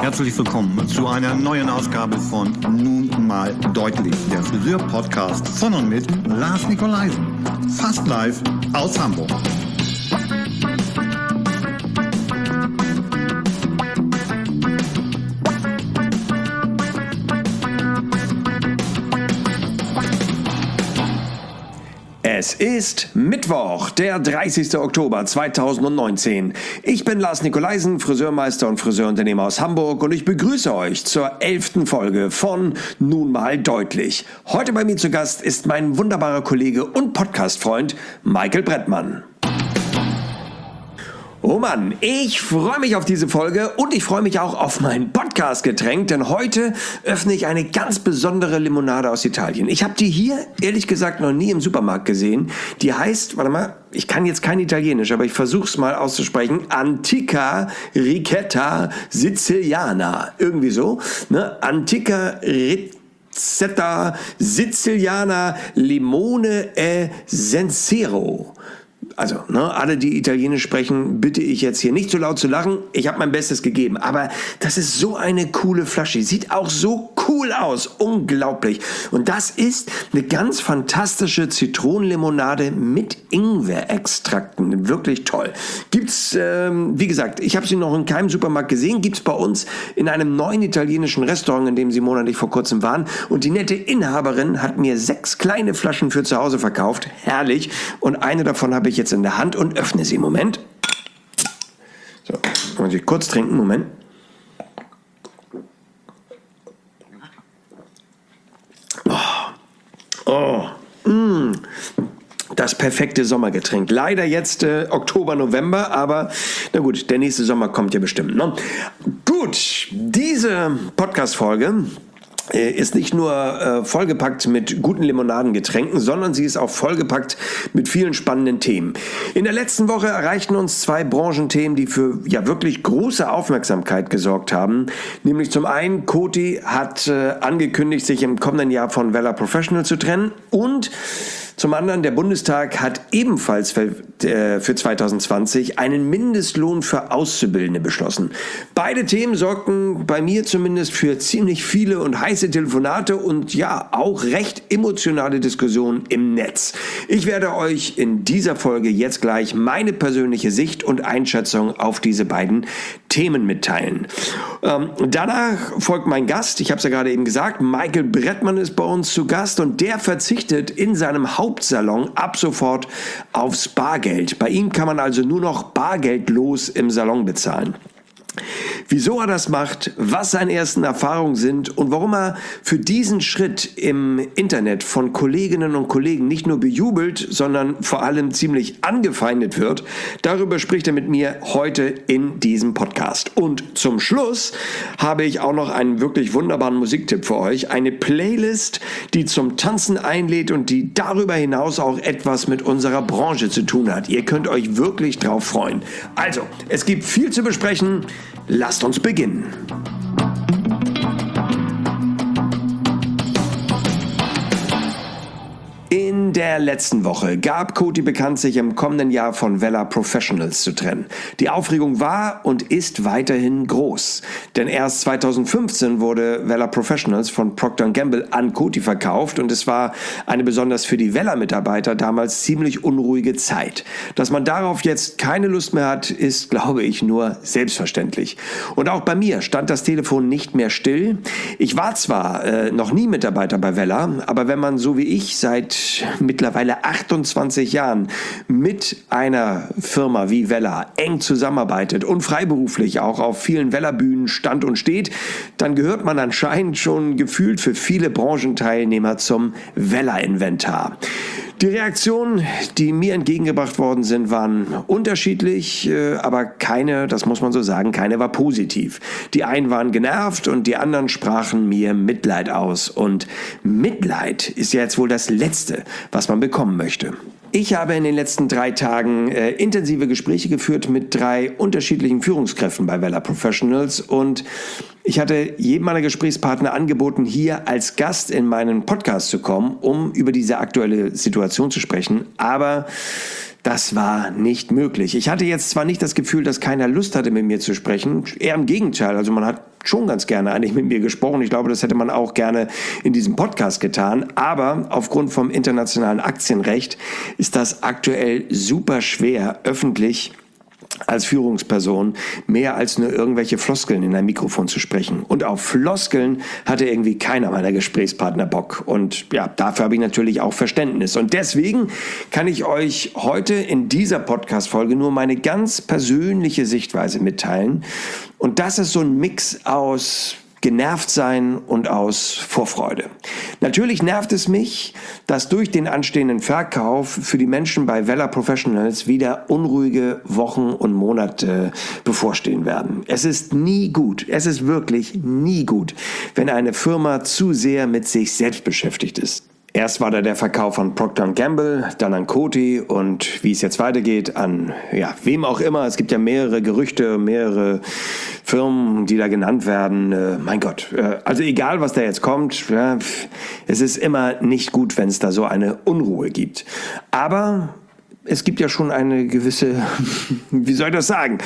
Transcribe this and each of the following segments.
Herzlich willkommen zu einer neuen Ausgabe von Nun mal deutlich, der Friseur-Podcast von und mit Lars Nikolaisen. Fast live aus Hamburg. Es ist Mittwoch, der 30. Oktober 2019. Ich bin Lars Nikolaisen, Friseurmeister und Friseurunternehmer aus Hamburg und ich begrüße euch zur 11. Folge von Nun mal deutlich. Heute bei mir zu Gast ist mein wunderbarer Kollege und Podcast-Freund Michael Brettmann. Oh Mann, ich freue mich auf diese Folge und ich freue mich auch auf mein Podcast-Getränk, denn heute öffne ich eine ganz besondere Limonade aus Italien. Ich habe die hier, ehrlich gesagt, noch nie im Supermarkt gesehen. Die heißt, warte mal, ich kann jetzt kein Italienisch, aber ich versuche es mal auszusprechen, Antica Ricetta Siciliana. Irgendwie so, ne? Antica Ricetta Siciliana Limone e Sensero. Also, alle, die Italienisch sprechen, bitte ich jetzt hier nicht so laut zu lachen. Ich habe mein Bestes gegeben. Aber das ist so eine coole Flasche. Sieht auch so cool aus. Unglaublich. Und das ist eine ganz fantastische Zitronenlimonade mit Ingwerextrakten. Wirklich toll. Gibt's, wie gesagt, ich habe sie noch in keinem Supermarkt gesehen. Gibt's bei uns in einem neuen italienischen Restaurant, in dem Simona und ich vor kurzem waren. Und die nette Inhaberin hat mir 6 kleine Flaschen für zu Hause verkauft. Herrlich. Und eine davon habe ich jetzt in der Hand und öffne sie. Moment. So, muss ich kurz trinken. Moment. Das perfekte Sommergetränk. Leider jetzt Oktober, November, aber na gut, der nächste Sommer kommt ja bestimmt. Ne? Gut, diese Podcast-Folge ist nicht nur vollgepackt mit guten Limonadengetränken, sondern sie ist auch vollgepackt mit vielen spannenden Themen. In der letzten Woche erreichten uns 2 Branchenthemen, die für wirklich große Aufmerksamkeit gesorgt haben. Nämlich zum einen, Coty hat angekündigt, sich im kommenden Jahr von Wella Professional zu trennen, und zum anderen, der Bundestag hat ebenfalls für 2020 einen Mindestlohn für Auszubildende beschlossen. Beide Themen sorgten bei mir zumindest für ziemlich viele und heiße Telefonate und ja, auch recht emotionale Diskussionen im Netz. Ich werde euch in dieser Folge jetzt gleich meine persönliche Sicht und Einschätzung auf diese beiden Themen mitteilen. Danach folgt mein Gast, ich habe es ja gerade eben gesagt, Michael Brettmann ist bei uns zu Gast und der verzichtet in seinem Hauptsalon ab sofort aufs Bargeld. Bei ihm kann man also nur noch bargeldlos im Salon bezahlen. Wieso er das macht, was seine ersten Erfahrungen sind und warum er für diesen Schritt im Internet von Kolleginnen und Kollegen nicht nur bejubelt, sondern vor allem ziemlich angefeindet wird, darüber spricht er mit mir heute in diesem Podcast. Und zum Schluss habe ich auch noch einen wirklich wunderbaren Musiktipp für euch. Eine Playlist, die zum Tanzen einlädt und die darüber hinaus auch etwas mit unserer Branche zu tun hat. Ihr könnt euch wirklich drauf freuen. Also, es gibt viel zu besprechen. Lasst uns beginnen. In der letzten Woche gab Coty bekannt, sich im kommenden Jahr von Wella Professionals zu trennen. Die Aufregung war und ist weiterhin groß. Denn erst 2015 wurde Wella Professionals von Procter & Gamble an Coty verkauft und es war eine besonders für die Wella-Mitarbeiter damals ziemlich unruhige Zeit. Dass man darauf jetzt keine Lust mehr hat, ist, glaube ich, nur selbstverständlich. Und auch bei mir stand das Telefon nicht mehr still. Ich war zwar noch nie Mitarbeiter bei Wella, aber wenn man so wie ich seit mittlerweile 28 Jahren mit einer Firma wie Wella eng zusammenarbeitet und freiberuflich auch auf vielen Wella-Bühnen stand und steht, dann gehört man anscheinend schon gefühlt für viele Branchenteilnehmer zum Wella-Inventar. Die Reaktionen, die mir entgegengebracht worden sind, waren unterschiedlich, aber keine, das muss man so sagen, keine war positiv. Die einen waren genervt und die anderen sprachen mir Mitleid aus. Und Mitleid ist ja jetzt wohl das Letzte, was man bekommen möchte. Ich habe in den letzten 3 Tagen intensive Gespräche geführt mit 3 unterschiedlichen Führungskräften bei Wella Professionals und ich hatte jedem meiner Gesprächspartner angeboten, hier als Gast in meinen Podcast zu kommen, um über diese aktuelle Situation zu sprechen. Aber das war nicht möglich. Ich hatte jetzt zwar nicht das Gefühl, dass keiner Lust hatte, mit mir zu sprechen, eher im Gegenteil. Also man hat schon ganz gerne eigentlich mit mir gesprochen. Ich glaube, das hätte man auch gerne in diesem Podcast getan. Aber aufgrund vom internationalen Aktienrecht ist das aktuell super schwer, öffentlich als Führungsperson mehr als nur irgendwelche Floskeln in ein Mikrofon zu sprechen. Und auf Floskeln hatte irgendwie keiner meiner Gesprächspartner Bock. Und ja, dafür habe ich natürlich auch Verständnis. Und deswegen kann ich euch heute in dieser Podcast-Folge nur meine ganz persönliche Sichtweise mitteilen. Und das ist so ein Mix aus genervt sein und aus Vorfreude. Natürlich nervt es mich, dass durch den anstehenden Verkauf für die Menschen bei Weller Professionals wieder unruhige Wochen und Monate bevorstehen werden. Es ist nie gut, es ist wirklich nie gut, wenn eine Firma zu sehr mit sich selbst beschäftigt ist. Erst war da der Verkauf von Procter & Gamble, dann an Coty und wie es jetzt weitergeht an wem auch immer. Es gibt ja mehrere Gerüchte, mehrere Firmen, die da genannt werden. Mein Gott, also egal was da jetzt kommt, ja, es ist immer nicht gut, wenn es da so eine Unruhe gibt. Aber es gibt ja schon eine gewisse, wie soll ich das sagen,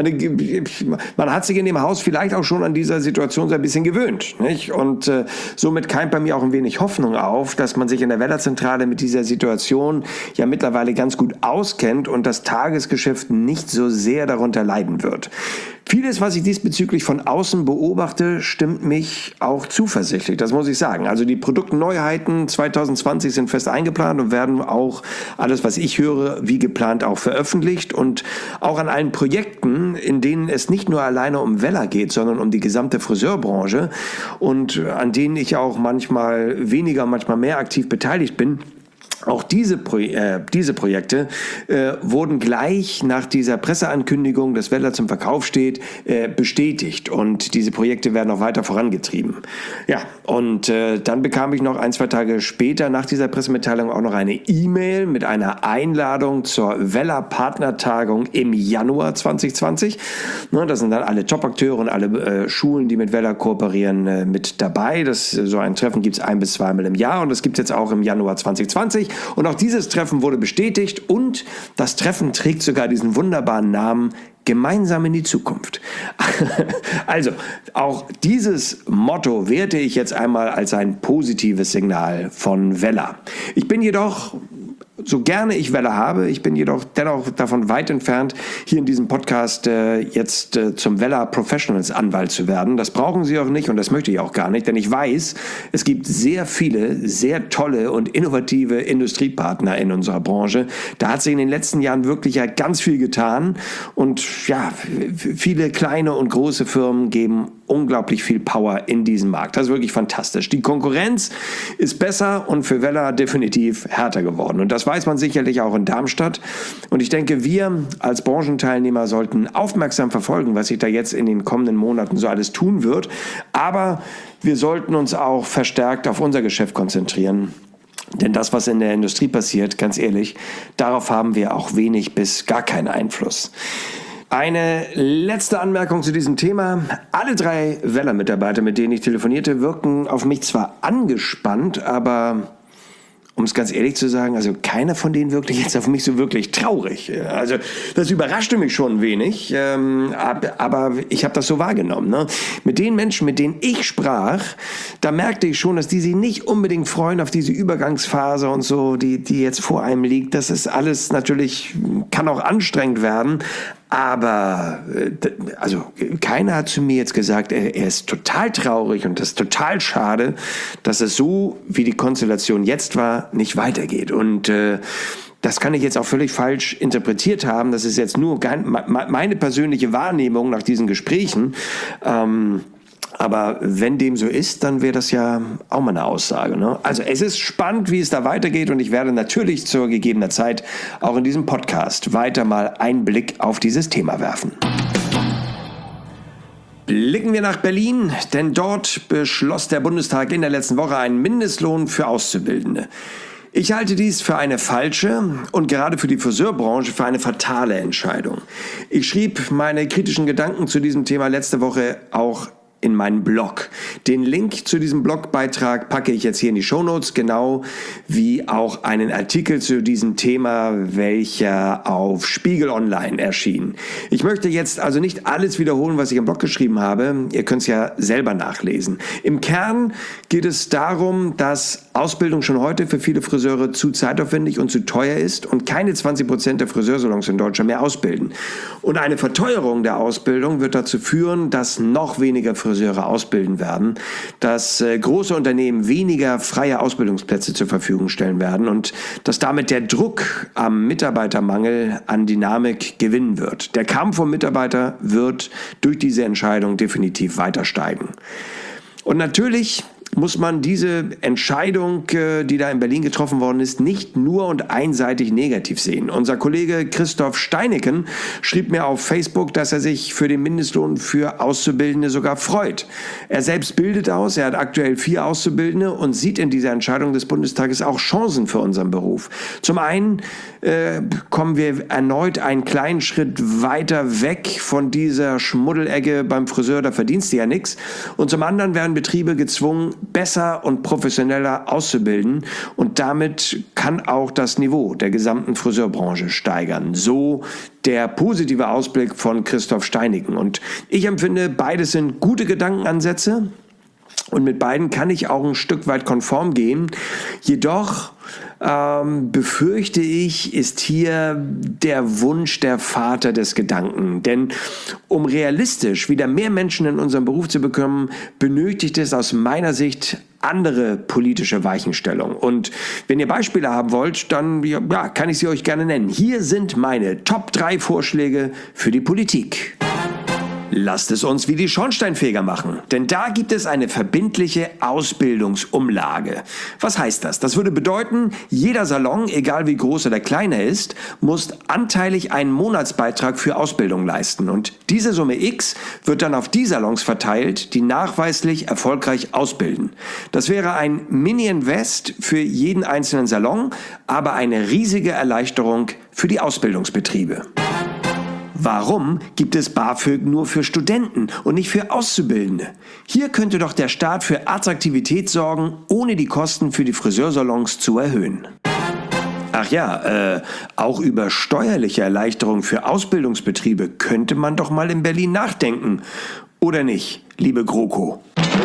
man hat sich in dem Haus vielleicht auch schon an dieser Situation so ein bisschen gewöhnt, nicht? Und somit keimt bei mir auch ein wenig Hoffnung auf, dass man sich in der Weller-Zentrale mit dieser Situation ja mittlerweile ganz gut auskennt und das Tagesgeschäft nicht so sehr darunter leiden wird. Vieles, was ich diesbezüglich von außen beobachte, stimmt mich auch zuversichtlich, das muss ich sagen. Also die Produktneuheiten 2020 sind fest eingeplant und werden auch alles, was ich höre, wie geplant auch veröffentlicht. Und auch an allen Projekten, in denen es nicht nur alleine um Weller geht, sondern um die gesamte Friseurbranche und an denen ich auch manchmal weniger, manchmal mehr aktiv beteiligt bin. Auch diese Projekte wurden gleich nach dieser Presseankündigung, dass Weller zum Verkauf steht, bestätigt. Und diese Projekte werden auch weiter vorangetrieben. Ja, und dann bekam ich noch 1-2 Tage später nach dieser Pressemitteilung auch noch eine E-Mail mit einer Einladung zur Weller Partnertagung im Januar 2020. Da sind dann alle Top-Akteure und alle Schulen, die mit Weller kooperieren, mit dabei. So ein Treffen gibt es 1- bis 2-mal im Jahr und das gibt es jetzt auch im Januar 2020. Und auch dieses Treffen wurde bestätigt und das Treffen trägt sogar diesen wunderbaren Namen Gemeinsam in die Zukunft. Also, auch dieses Motto werte ich jetzt einmal als ein positives Signal von Weller. Ich bin jedoch, so gerne ich Weller habe, ich bin jedoch dennoch davon weit entfernt, hier in diesem Podcast jetzt zum Weller Professionals Anwalt zu werden. Das brauchen Sie auch nicht und das möchte ich auch gar nicht, denn ich weiß, es gibt sehr viele, sehr tolle und innovative Industriepartner in unserer Branche. Da hat sich in den letzten Jahren wirklich ja ganz viel getan und ja, viele kleine und große Firmen geben unglaublich viel Power in diesem Markt. Das ist wirklich fantastisch. Die Konkurrenz ist besser und für Weller definitiv härter geworden. Und das weiß man sicherlich auch in Darmstadt. Und ich denke, wir als Branchenteilnehmer sollten aufmerksam verfolgen, was sich da jetzt in den kommenden Monaten so alles tun wird. Aber wir sollten uns auch verstärkt auf unser Geschäft konzentrieren. Denn das, was in der Industrie passiert, ganz ehrlich, darauf haben wir auch wenig bis gar keinen Einfluss. Eine letzte Anmerkung zu diesem Thema. Alle 3 Weller-Mitarbeiter, mit denen ich telefonierte, wirken auf mich zwar angespannt, aber um es ganz ehrlich zu sagen, also keiner von denen wirkte jetzt auf mich so wirklich traurig. Also das überraschte mich schon ein wenig, aber ich habe das so wahrgenommen. Ne? Mit den Menschen, mit denen ich sprach, da merkte ich schon, dass die sich nicht unbedingt freuen auf diese Übergangsphase und so, die jetzt vor einem liegt. Das ist alles natürlich, kann auch anstrengend werden. Aber also keiner hat zu mir jetzt gesagt, er ist total traurig und das ist total schade, dass es so, wie die Konstellation jetzt war, nicht weitergeht. Und das kann ich jetzt auch völlig falsch interpretiert haben. Das ist jetzt nur meine persönliche Wahrnehmung nach diesen Gesprächen. Aber wenn dem so ist, dann wäre das ja auch mal eine Aussage. Ne? Also es ist spannend, wie es da weitergeht und ich werde natürlich zur gegebenen Zeit auch in diesem Podcast weiter mal einen Blick auf dieses Thema werfen. Blicken wir nach Berlin, denn dort beschloss der Bundestag in der letzten Woche einen Mindestlohn für Auszubildende. Ich halte dies für eine falsche und gerade für die Friseurbranche für eine fatale Entscheidung. Ich schrieb meine kritischen Gedanken zu diesem Thema letzte Woche auch in meinen Blog. Den Link zu diesem Blogbeitrag packe ich jetzt hier in die Shownotes, genau wie auch einen Artikel zu diesem Thema, welcher auf Spiegel Online erschien. Ich möchte jetzt also nicht alles wiederholen, was ich im Blog geschrieben habe. Ihr könnt es ja selber nachlesen. Im Kern geht es darum, dass Ausbildung schon heute für viele Friseure zu zeitaufwendig und zu teuer ist und keine 20% der Friseursalons in Deutschland mehr ausbilden. Und eine Verteuerung der Ausbildung wird dazu führen, dass noch weniger Friseure ausbilden werden, dass große Unternehmen weniger freie Ausbildungsplätze zur Verfügung stellen werden und dass damit der Druck am Mitarbeitermangel an Dynamik gewinnen wird. Der Kampf um Mitarbeiter wird durch diese Entscheidung definitiv weiter steigen. Und natürlich muss man diese Entscheidung, die da in Berlin getroffen worden ist, nicht nur und einseitig negativ sehen. Unser Kollege Christoph Steineken schrieb mir auf Facebook, dass er sich für den Mindestlohn für Auszubildende sogar freut. Er selbst bildet aus, er hat aktuell 4 Auszubildende und sieht in dieser Entscheidung des Bundestages auch Chancen für unseren Beruf. Zum einen kommen wir erneut einen kleinen Schritt weiter weg von dieser Schmuddelecke beim Friseur, da verdienst du ja nichts. Und zum anderen werden Betriebe gezwungen, besser und professioneller auszubilden und damit kann auch das Niveau der gesamten Friseurbranche steigern. So der positive Ausblick von Christoph Steineken. Und ich empfinde, beides sind gute Gedankenansätze und mit beiden kann ich auch ein Stück weit konform gehen. Jedoch befürchte ich, ist hier der Wunsch der Vater des Gedanken. Denn um realistisch wieder mehr Menschen in unserem Beruf zu bekommen, benötigt es aus meiner Sicht andere politische Weichenstellung. Und wenn ihr Beispiele haben wollt, dann kann ich sie euch gerne nennen. Hier sind meine Top 3 Vorschläge für die Politik. Lasst es uns wie die Schornsteinfeger machen, denn da gibt es eine verbindliche Ausbildungsumlage. Was heißt das? Das würde bedeuten, jeder Salon, egal wie groß oder klein er ist, muss anteilig einen Monatsbeitrag für Ausbildung leisten. Und diese Summe X wird dann auf die Salons verteilt, die nachweislich erfolgreich ausbilden. Das wäre ein Mini-Invest für jeden einzelnen Salon, aber eine riesige Erleichterung für die Ausbildungsbetriebe. Warum gibt es BAföG nur für Studenten und nicht für Auszubildende? Hier könnte doch der Staat für Attraktivität sorgen, ohne die Kosten für die Friseursalons zu erhöhen. Ach ja, auch über steuerliche Erleichterungen für Ausbildungsbetriebe könnte man doch mal in Berlin nachdenken. Oder nicht, liebe GroKo?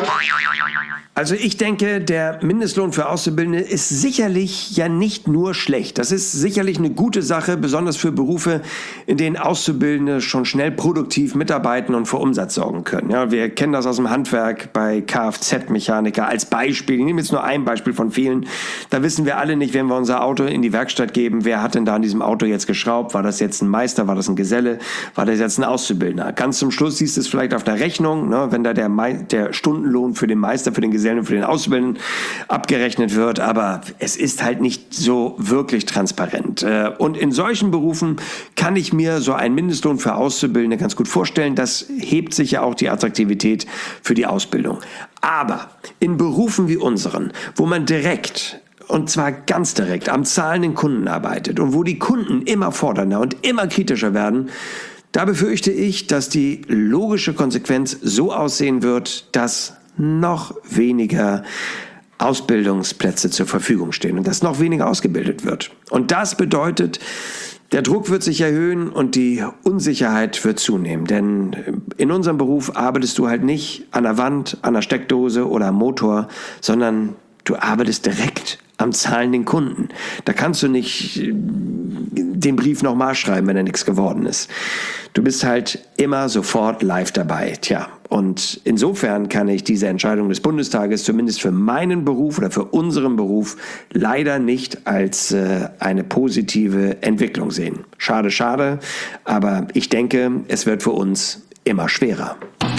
Also ich denke, der Mindestlohn für Auszubildende ist sicherlich ja nicht nur schlecht. Das ist sicherlich eine gute Sache, besonders für Berufe, in denen Auszubildende schon schnell produktiv mitarbeiten und für Umsatz sorgen können. Ja, wir kennen das aus dem Handwerk bei Kfz-Mechaniker als Beispiel. Ich nehme jetzt nur ein Beispiel von vielen. Da wissen wir alle nicht, wenn wir unser Auto in die Werkstatt geben, wer hat denn da an diesem Auto jetzt geschraubt? War das jetzt ein Meister? War das ein Geselle? War das jetzt ein Auszubildender? Ganz zum Schluss siehst du es vielleicht auf der Rechnung, ne, wenn da der Stundenlohn für den Meister, für den Gesellen und für den Auszubildenden abgerechnet wird, aber es ist halt nicht so wirklich transparent. Und in solchen Berufen kann ich mir so einen Mindestlohn für Auszubildende ganz gut vorstellen. Das hebt sicher auch die Attraktivität für die Ausbildung. Aber in Berufen wie unseren, wo man direkt und zwar ganz direkt am zahlenden Kunden arbeitet und wo die Kunden immer fordernder und immer kritischer werden, da befürchte ich, dass die logische Konsequenz so aussehen wird, dass noch weniger Ausbildungsplätze zur Verfügung stehen und dass noch weniger ausgebildet wird. Und das bedeutet, der Druck wird sich erhöhen und die Unsicherheit wird zunehmen. Denn in unserem Beruf arbeitest du halt nicht an der Wand, an der Steckdose oder am Motor, sondern du arbeitest direkt am zahlenden Kunden. Da kannst du nicht den Brief nochmal schreiben, wenn er nichts geworden ist. Du bist halt immer sofort live dabei. Tja, und insofern kann ich diese Entscheidung des Bundestages zumindest für meinen Beruf oder für unseren Beruf leider nicht als eine positive Entwicklung sehen. Schade, schade, aber ich denke, es wird für uns immer schwerer.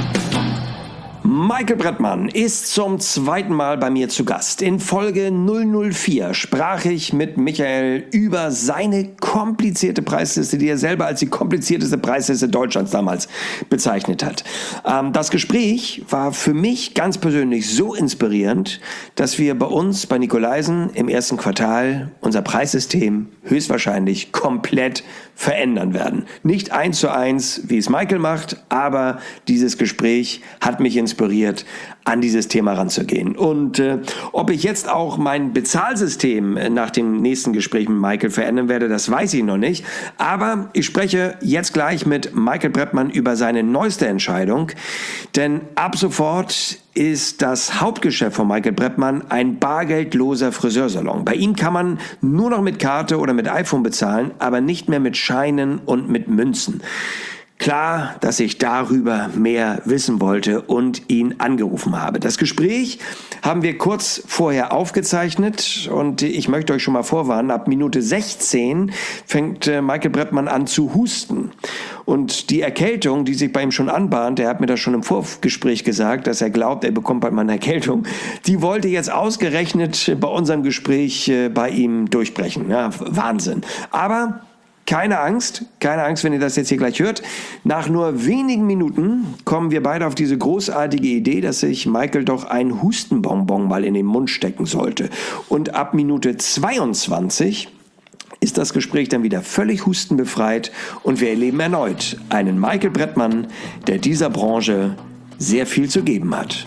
Michael Brettmann ist zum zweiten Mal bei mir zu Gast. In Folge 004 sprach ich mit Michael über seine komplizierte Preisliste, die er selber als die komplizierteste Preisliste Deutschlands damals bezeichnet hat. Das Gespräch war für mich ganz persönlich so inspirierend, dass wir bei uns bei Nikolaisen im ersten Quartal unser Preissystem höchstwahrscheinlich komplett verändern werden. Nicht 1:1, wie es Michael macht, aber dieses Gespräch hat mich inspiriert inspiriert, an dieses Thema ranzugehen. Und ob ich jetzt auch mein Bezahlsystem nach dem nächsten Gespräch mit Michael verändern werde, das weiß ich noch nicht. Aber ich spreche jetzt gleich mit Michael Brettmann über seine neueste Entscheidung. Denn ab sofort ist das Hauptgeschäft von Michael Brettmann ein bargeldloser Friseursalon. Bei ihm kann man nur noch mit Karte oder mit iPhone bezahlen, aber nicht mehr mit Scheinen und mit Münzen. Klar, dass ich darüber mehr wissen wollte und ihn angerufen habe. Das Gespräch haben wir kurz vorher aufgezeichnet und ich möchte euch schon mal vorwarnen, ab Minute 16 fängt Michael Brettmann an zu husten. Und die Erkältung, die sich bei ihm schon anbahnt, er hat mir das schon im Vorgespräch gesagt, dass er glaubt, er bekommt bald mal eine Erkältung, die wollte jetzt ausgerechnet bei unserem Gespräch bei ihm durchbrechen. Ja, Wahnsinn. Aber keine Angst, wenn ihr das jetzt hier gleich hört. Nach nur wenigen Minuten kommen wir beide auf diese großartige Idee, dass sich Michael doch ein Hustenbonbon mal in den Mund stecken sollte. Und ab Minute 22 ist das Gespräch dann wieder völlig hustenbefreit und wir erleben erneut einen Michael Brettmann, der dieser Branche sehr viel zu geben hat.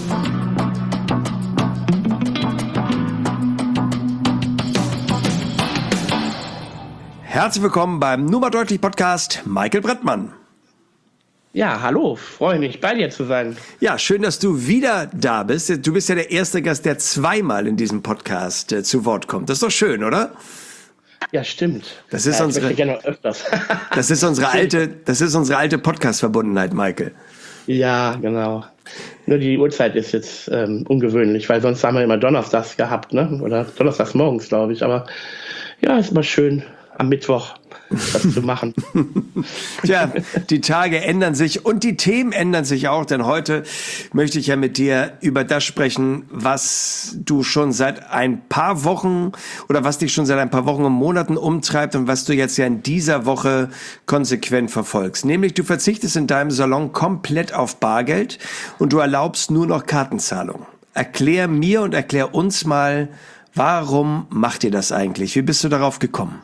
Herzlich willkommen beim Nur mal deutlich Podcast Michael Brettmann. Ja, hallo, freue mich, bei dir zu sein. Ja, schön, dass du wieder da bist. Du bist ja der erste Gast, der zweimal in diesem Podcast zu Wort kommt. Das ist doch schön, oder? Ja, stimmt. Das ist ich möchte gerne öfters. Das ist unsere alte Podcast-Verbundenheit, Michael. Ja, genau. Nur die Uhrzeit ist jetzt ungewöhnlich, weil sonst haben wir immer donnerstags gehabt, ne? Oder donnerstags morgens, glaube ich. Aber ja, ist mal schön am Mittwoch das zu machen. Tja, die Tage ändern sich und die Themen ändern sich auch, denn heute möchte ich ja mit dir über das sprechen, was du schon seit ein paar Wochen oder was dich schon seit ein paar Wochen und Monaten umtreibt und was du jetzt ja in dieser Woche konsequent verfolgst. Nämlich du verzichtest in deinem Salon komplett auf Bargeld und du erlaubst nur noch Kartenzahlung. Erklär mir und erklär uns mal, warum macht ihr das eigentlich? Wie bist du darauf gekommen?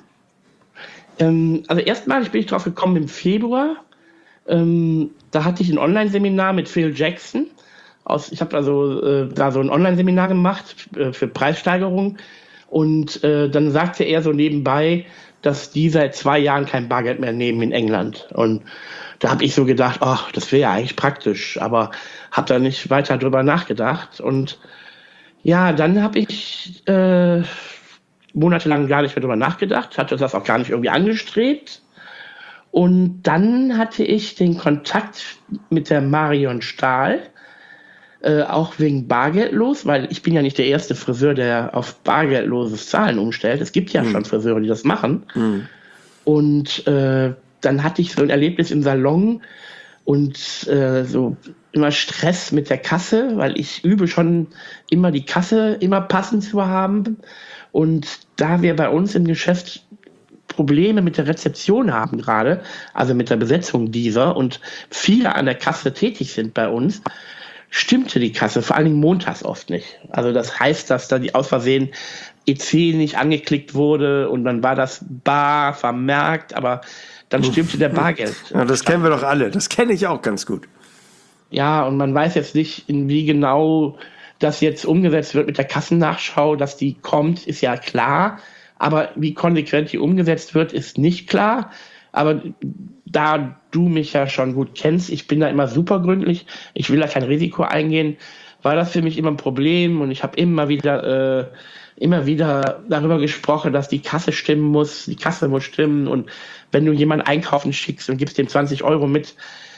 Also erstmalig bin ich drauf gekommen im Februar. Da hatte ich ein Online-Seminar mit Phil Jackson. Ich habe also da so ein Online-Seminar gemacht für Preissteigerung. Und dann sagte er so nebenbei, dass die seit 2 Jahren kein Bargeld mehr nehmen in England. Und da habe ich so gedacht, ach, das wäre ja eigentlich praktisch. Aber habe da nicht weiter drüber nachgedacht. Und ja, dann habe ich monatelang gar nicht mehr drüber nachgedacht, hatte das auch gar nicht irgendwie angestrebt. Und dann hatte ich den Kontakt mit der Marion Stahl, auch wegen bargeldlos, weil ich bin ja nicht der erste Friseur, der auf bargeldloses Zahlen umstellt. Es gibt ja schon Friseure, die das machen. Und dann hatte ich so ein Erlebnis im Salon und so immer Stress mit der Kasse, weil ich übe schon immer die Kasse immer passend zu haben. Und da wir bei uns im Geschäft Probleme mit der Rezeption haben gerade, also mit der Besetzung dieser und viele an der Kasse tätig sind bei uns, stimmte die Kasse vor allen Dingen montags oft nicht. Also das heißt, dass da die aus Versehen EC nicht angeklickt wurde und dann war das bar vermerkt, aber dann stimmte der Bargeld. Ja, das kennen wir doch alle. Das kenne ich auch ganz gut. Ja, und man weiß jetzt nicht, wie genau das jetzt umgesetzt wird mit der Kassennachschau, dass die kommt, ist ja klar. Aber wie konsequent die umgesetzt wird, ist nicht klar. Aber da du mich ja schon gut kennst, ich bin da immer super gründlich, ich will da kein Risiko eingehen, war das für mich immer ein Problem. Und ich habe immer wieder darüber gesprochen, dass die Kasse stimmen muss, die Kasse muss stimmen. Und wenn du jemanden einkaufen schickst und gibst dem 20 Euro mit,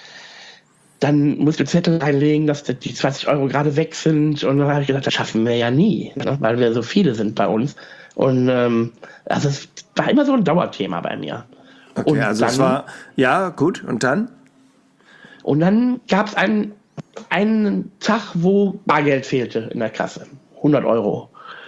dann musst du Zettel einlegen, dass die 20 Euro gerade weg sind. Und dann habe ich gedacht, das schaffen wir ja nie, ne? Weil wir so viele sind bei uns. Und also es war immer so ein Dauerthema bei mir. Okay, und also es war, ja, gut, und dann? Und dann gab es einen Tag, wo Bargeld fehlte in der Kasse, 100 Euro.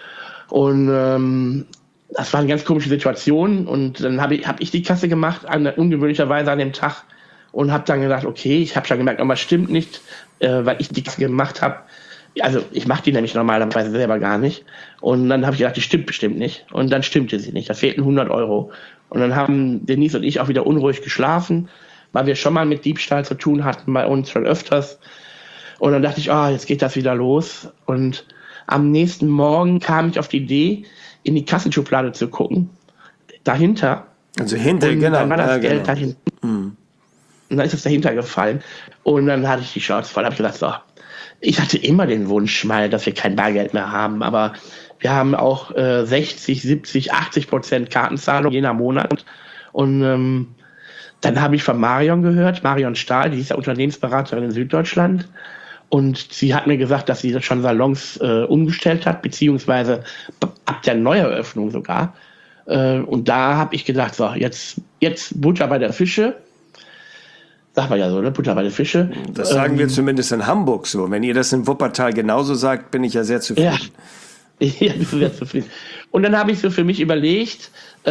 Und das war eine ganz komische Situation. Und dann hab ich die Kasse gemacht, ungewöhnlicherweise an dem Tag. Und habe dann gedacht, okay, ich habe schon gemerkt, aber es stimmt nicht, weil ich die Kasse gemacht habe. Also ich mache die nämlich normalerweise selber gar nicht. Und dann habe ich gedacht, die stimmt bestimmt nicht. Und dann stimmte sie nicht. Da fehlten 100 Euro. Und dann haben Denise und ich auch wieder unruhig geschlafen, weil wir schon mal mit Diebstahl zu tun hatten bei uns schon öfters. Und dann dachte ich, jetzt geht das wieder los. Und am nächsten Morgen kam ich auf die Idee, in die Kassenschublade zu gucken. Dahinter. Also hinter, und genau. Dann war das ja, Geld genau. dahinter. Und dann ist es dahinter gefallen. Und dann hatte ich die Chance voll. Habe ich gesagt, so, ich hatte immer den Wunsch mal, dass wir kein Bargeld mehr haben. Aber wir haben auch 60, 70, 80% Kartenzahlung je nach Monat. Und dann habe ich von Marion gehört, Marion Stahl, die ist ja Unternehmensberaterin in Süddeutschland. Und sie hat mir gesagt, dass sie das schon Salons umgestellt hat, beziehungsweise ab der Neueröffnung sogar. Und da habe ich gedacht, so, jetzt Butter bei der Fische. Sagt man ja so, ne? Butter bei der Fische. Das sagen wir zumindest in Hamburg so. Wenn ihr das in Wuppertal genauso sagt, bin ich ja sehr zufrieden. Ja, bist du sehr zufrieden. Und dann habe ich so für mich überlegt, zu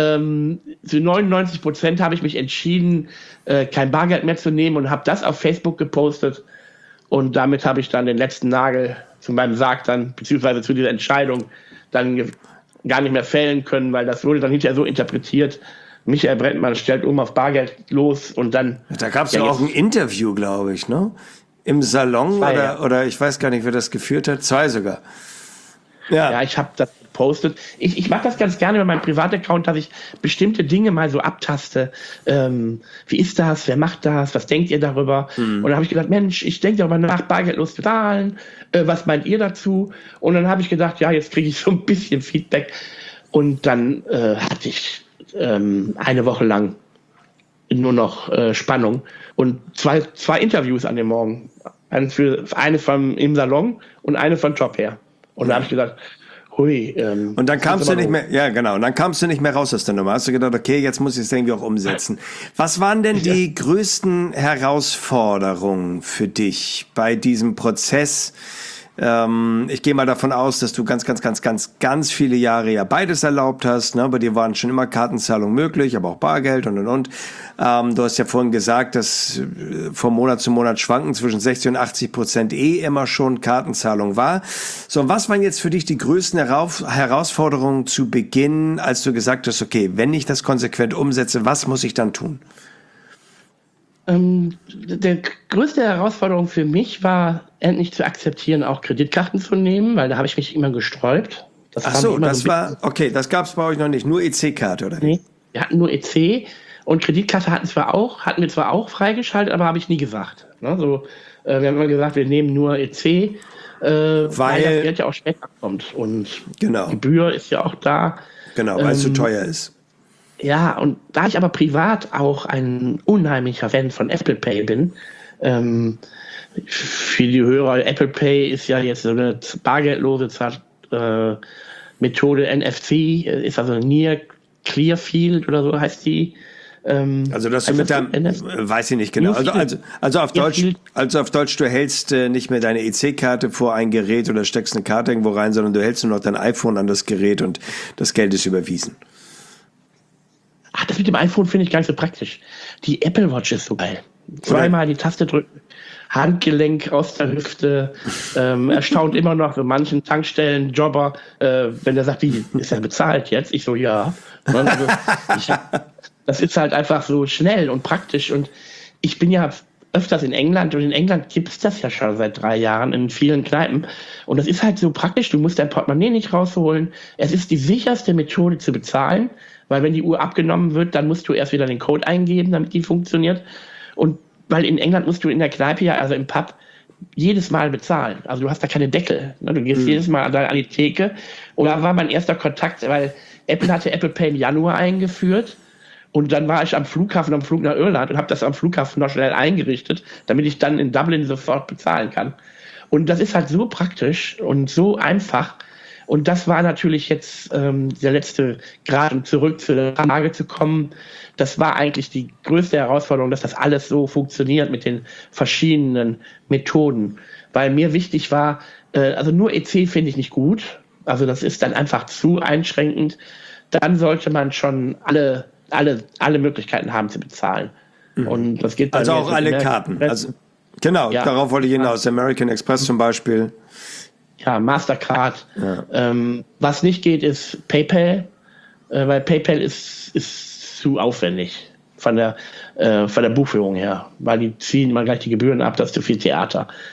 99% habe ich mich entschieden, kein Bargeld mehr zu nehmen und habe das auf Facebook gepostet. Und damit habe ich dann den letzten Nagel zu meinem Sarg dann, beziehungsweise zu dieser Entscheidung, dann gar nicht mehr fällen können, weil das wurde dann hinterher so interpretiert. Michael Brentmann stellt auf Bargeld los und dann... Da gab es ja auch ein Interview, glaube ich, ne? Im Salon oder ich weiß gar nicht, wer das geführt hat. 2 sogar. Ja, ich habe das gepostet. Ich mache das ganz gerne über meinen Privataccount, dass ich bestimmte Dinge mal so abtaste. Wie ist das? Wer macht das? Was denkt ihr darüber? Und dann habe ich gedacht, Mensch, ich denke darüber nach, bargeldlos bezahlen. Was meint ihr dazu? Und dann habe ich gedacht, ja, jetzt kriege ich so ein bisschen Feedback. Und dann hatte ich eine Woche lang nur noch Spannung und zwei Interviews an dem Morgen. Eine vom im Salon und eine von Top her. Und da habe ich gedacht, hui. Und dann kamst du nicht mehr, ja genau, und dann kamst du nicht mehr raus aus der Nummer. Hast du gedacht, okay, jetzt muss ich es irgendwie auch umsetzen. Was waren denn die größten Herausforderungen für dich bei diesem Prozess? Ich gehe mal davon aus, dass du ganz viele Jahre ja beides erlaubt hast. Ne? Bei dir waren schon immer Kartenzahlungen möglich, aber auch Bargeld und. Du hast ja vorhin gesagt, dass von Monat zu Monat schwanken zwischen 60 und 80% immer schon Kartenzahlung war. So, und was waren jetzt für dich die größten Herausforderungen zu Beginn, als du gesagt hast, okay, wenn ich das konsequent umsetze, was muss ich dann tun? Die größte Herausforderung für mich war, endlich zu akzeptieren, auch Kreditkarten zu nehmen, weil da habe ich mich immer gesträubt. Das gab es bei euch noch nicht, nur EC-Karte, oder? Nee, wir hatten nur EC und Kreditkarte hatten wir zwar auch freigeschaltet, aber habe ich nie gesagt. Ne? So, wir haben immer gesagt, wir nehmen nur EC, weil das Geld ja auch später kommt und Gebühr ist ja auch da. Genau, weil es zu teuer ist. Ja, und da ich aber privat auch ein unheimlicher Fan von Apple Pay bin, für die Hörer, Apple Pay ist ja jetzt so eine bargeldlose Methode, NFC, ist also Near Clear Field oder so heißt die. Also dass du mit deinem, weiß ich nicht genau, also auf Deutsch, du hältst nicht mehr deine EC-Karte vor ein Gerät oder steckst eine Karte irgendwo rein, sondern du hältst nur noch dein iPhone an das Gerät und das Geld ist überwiesen. Ach, das mit dem iPhone finde ich gar nicht so praktisch. Die Apple Watch ist so geil. Zweimal die Taste drücken, Handgelenk aus der Hüfte, erstaunt immer noch so manchen Tankstellen-Jobber, wenn der sagt, wie, ist er bezahlt jetzt? Ich so, ja. Also, das ist halt einfach so schnell und praktisch und ich bin ja öfters in England und in England gibt es das ja schon seit 3 Jahren in vielen Kneipen und das ist halt so praktisch, du musst dein Portemonnaie nicht rausholen. Es ist die sicherste Methode zu bezahlen, weil wenn die Uhr abgenommen wird, dann musst du erst wieder den Code eingeben, damit die funktioniert. Und weil in England musst du in der Kneipe ja, also im Pub, jedes Mal bezahlen. Also du hast da keine Deckel. Ne? Du gehst jedes Mal an die Theke. Und da war mein erster Kontakt, weil Apple hatte Apple Pay im Januar eingeführt. Und dann war ich am Flug nach Irland und habe das am Flughafen noch schnell eingerichtet, damit ich dann in Dublin sofort bezahlen kann. Und das ist halt so praktisch und so einfach. Und das war natürlich jetzt der letzte Grad, um zurück zu der Frage zu kommen. Das war eigentlich die größte Herausforderung, dass das alles so funktioniert mit den verschiedenen Methoden. Weil mir wichtig war, also nur EC finde ich nicht gut. Also das ist dann einfach zu einschränkend. Dann sollte man schon alle Möglichkeiten haben zu bezahlen. Und das geht also auch alle Karten. Also, genau, ja, darauf wollte ich hinaus. American Express zum Beispiel. Ja, Mastercard. Ja. Was nicht geht, ist PayPal, weil PayPal ist zu aufwendig von der Buchführung her, weil die ziehen mal gleich die Gebühren ab, das ist zu viel Theater.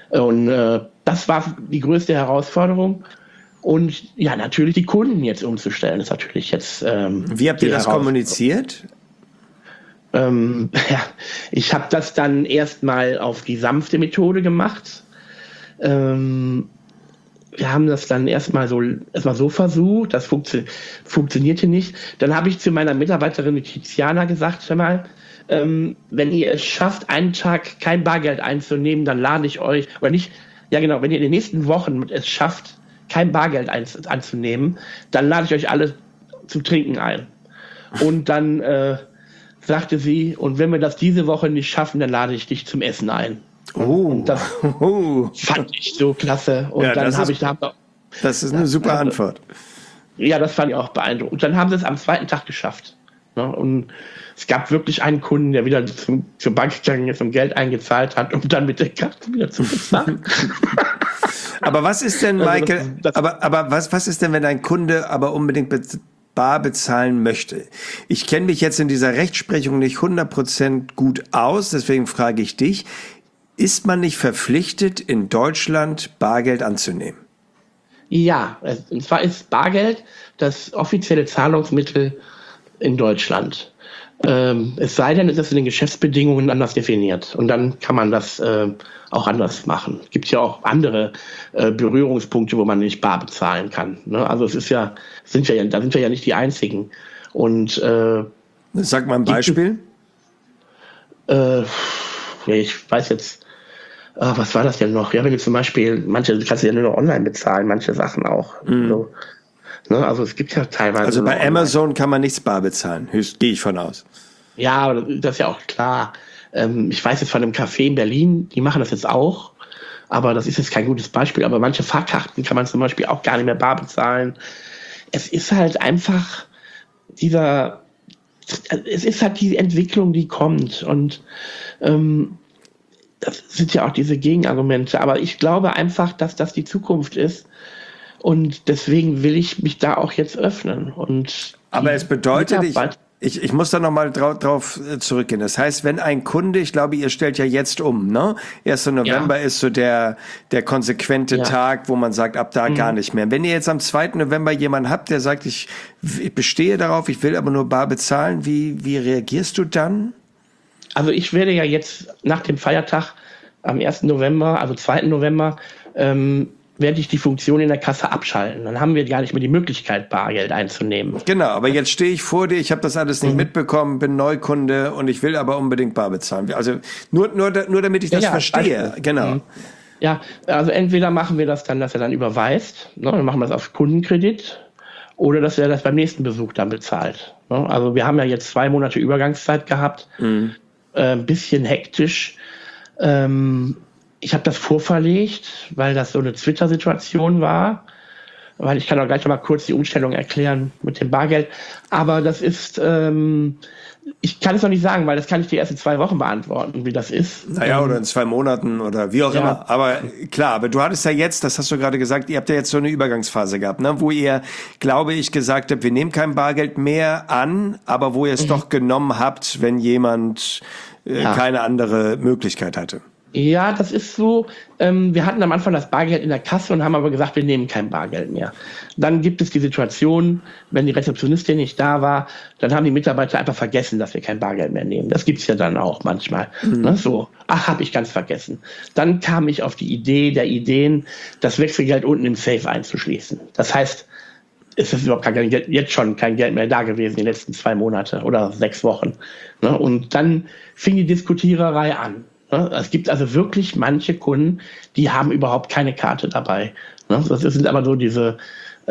Und das war die größte Herausforderung. Und ja, natürlich die Kunden jetzt umzustellen, ist natürlich jetzt. Wie habt ihr das kommuniziert? Ja, ich habe das dann erstmal auf die sanfte Methode gemacht. Wir haben das dann erstmal so versucht, das funktionierte nicht. Dann habe ich zu meiner Mitarbeiterin Tiziana gesagt, hör mal, wenn ihr es schafft, einen Tag kein Bargeld einzunehmen, dann lade ich euch, oder nicht, ja genau, wenn ihr in den nächsten Wochen es schafft, kein Bargeld anzunehmen, dann lade ich euch alle zum Trinken ein. Und dann sagte sie, und wenn wir das diese Woche nicht schaffen, dann lade ich dich zum Essen ein. Und das fand ich so klasse. Und ja, dann das ist eine super Antwort. Ja, das fand ich auch beeindruckend. Und dann haben sie es am zweiten Tag geschafft. Ne? Und es gab wirklich einen Kunden, der wieder zur Bank gegangen ist und Geld eingezahlt hat, um dann mit der Karte wieder zu bezahlen. Aber was ist denn, Michael, was ist denn, wenn ein Kunde aber unbedingt bar bezahlen möchte? Ich kenne mich jetzt in dieser Rechtsprechung nicht 100% gut aus, deswegen frage ich dich, ist man nicht verpflichtet, in Deutschland Bargeld anzunehmen? Ja, und zwar ist Bargeld das offizielle Zahlungsmittel in Deutschland. Es sei denn, es ist in den Geschäftsbedingungen anders definiert. Und dann kann man das auch anders machen. Es gibt ja auch andere Berührungspunkte, wo man nicht bar bezahlen kann. Ne? Also da sind wir ja nicht die Einzigen. Und sag mal ein Beispiel. Ich weiß jetzt, was war das denn noch? Ja, wenn du zum Beispiel, manche kannst du ja nur noch online bezahlen, manche Sachen auch. So. Ne? Also es gibt ja teilweise. Also bei Amazon kann man nichts bar bezahlen, gehe ich von aus. Ja, das ist ja auch klar. Ich weiß jetzt von einem Café in Berlin, die machen das jetzt auch, aber das ist jetzt kein gutes Beispiel. Aber manche Fahrkarten kann man zum Beispiel auch gar nicht mehr bar bezahlen. Es ist halt einfach die Entwicklung, die kommt. Und das sind ja auch diese Gegenargumente. Aber ich glaube einfach, dass das die Zukunft ist. Und deswegen will ich mich da auch jetzt öffnen. Aber es bedeutet, ich muss da nochmal drauf zurückgehen. Das heißt, wenn ein Kunde, ich glaube, ihr stellt ja jetzt um, ne? 1. November ist so der konsequente Tag, wo man sagt, ab da gar nicht mehr. Wenn ihr jetzt am 2. November jemanden habt, der sagt, ich bestehe darauf, ich will aber nur bar bezahlen, wie reagierst du dann? Also ich werde ja jetzt nach dem Feiertag am 1. November, also 2. November, werde ich die Funktion in der Kasse abschalten. Dann haben wir gar nicht mehr die Möglichkeit, Bargeld einzunehmen. Genau, aber jetzt stehe ich vor dir, ich habe das alles nicht mitbekommen, bin Neukunde und ich will aber unbedingt bar bezahlen. Also nur damit ich das verstehe. Beispiel. Genau. Ja, also entweder machen wir das dann, dass er dann überweist, ne, dann machen wir das auf Kundenkredit, oder dass er das beim nächsten Besuch dann bezahlt. Ne? Also wir haben ja jetzt 2 Monate Übergangszeit gehabt, ein bisschen hektisch. Ich habe das vorverlegt, weil das so eine Twitter-Situation war. Weil ich kann auch gleich noch mal kurz die Umstellung erklären mit dem Bargeld. Aber das ist, ich kann es noch nicht sagen, weil das kann ich dir erst in 2 Wochen beantworten, wie das ist. Naja, oder in 2 Monaten oder wie auch immer. Aber klar, aber du hattest ja jetzt, das hast du gerade gesagt, ihr habt ja jetzt so eine Übergangsphase gehabt, ne? Wo ihr, glaube ich, gesagt habt, wir nehmen kein Bargeld mehr an, aber wo ihr es doch genommen habt, wenn jemand keine andere Möglichkeit hatte. Ja, das ist so. Wir hatten am Anfang das Bargeld in der Kasse und haben aber gesagt, wir nehmen kein Bargeld mehr. Dann gibt es die Situation, wenn die Rezeptionistin nicht da war, dann haben die Mitarbeiter einfach vergessen, dass wir kein Bargeld mehr nehmen. Das gibt's ja dann auch manchmal. Ne, so, habe ich ganz vergessen. Dann kam ich auf die Ideen, das Wechselgeld unten im Safe einzuschließen. Das heißt, es ist überhaupt jetzt schon kein Geld mehr da gewesen, die letzten 2 Monate oder 6 Wochen. Ne, und dann fing die Diskutiererei an. Es gibt also wirklich manche Kunden, die haben überhaupt keine Karte dabei. Das sind aber so diese,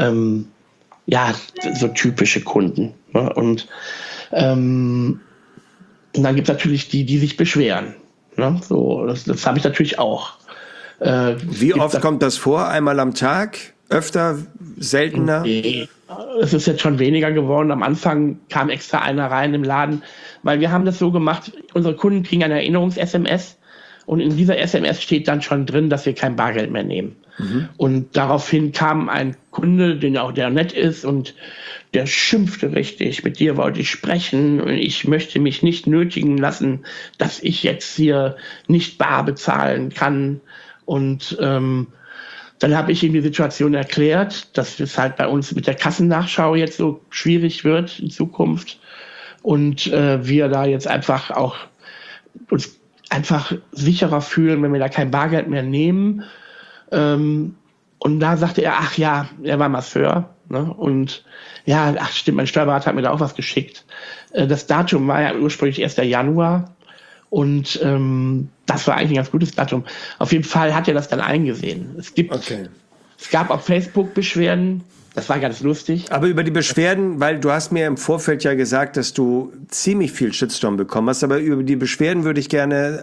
so typische Kunden. Und dann gibt es natürlich die sich beschweren. So, das habe ich natürlich auch. Wie oft kommt das vor? Einmal am Tag? Öfter? Seltener? Nee. Es ist jetzt schon weniger geworden. Am Anfang kam extra einer rein im Laden, weil wir haben das so gemacht, unsere Kunden kriegen eine Erinnerungs-SMS und in dieser SMS steht dann schon drin, dass wir kein Bargeld mehr nehmen. Und daraufhin kam ein Kunde, der nett ist und der schimpfte richtig, mit dir wollte ich sprechen und ich möchte mich nicht nötigen lassen, dass ich jetzt hier nicht bar bezahlen kann. Und dann habe ich ihm die Situation erklärt, dass es halt bei uns mit der Kassennachschau jetzt so schwierig wird in Zukunft und wir da jetzt einfach auch uns einfach sicherer fühlen, wenn wir da kein Bargeld mehr nehmen. Und da sagte er, ach ja, er war Masseur. Ne? Und ja, ach stimmt, mein Steuerberater hat mir da auch was geschickt. Das Datum war ja ursprünglich 1. Januar. Und das war eigentlich ein ganz gutes Datum. Auf jeden Fall hat er das dann eingesehen. Es gab auf Facebook Beschwerden. Das war ganz lustig. Aber über die Beschwerden, weil du hast mir im Vorfeld ja gesagt, dass du ziemlich viel Shitstorm bekommen hast, aber über die Beschwerden würde ich gerne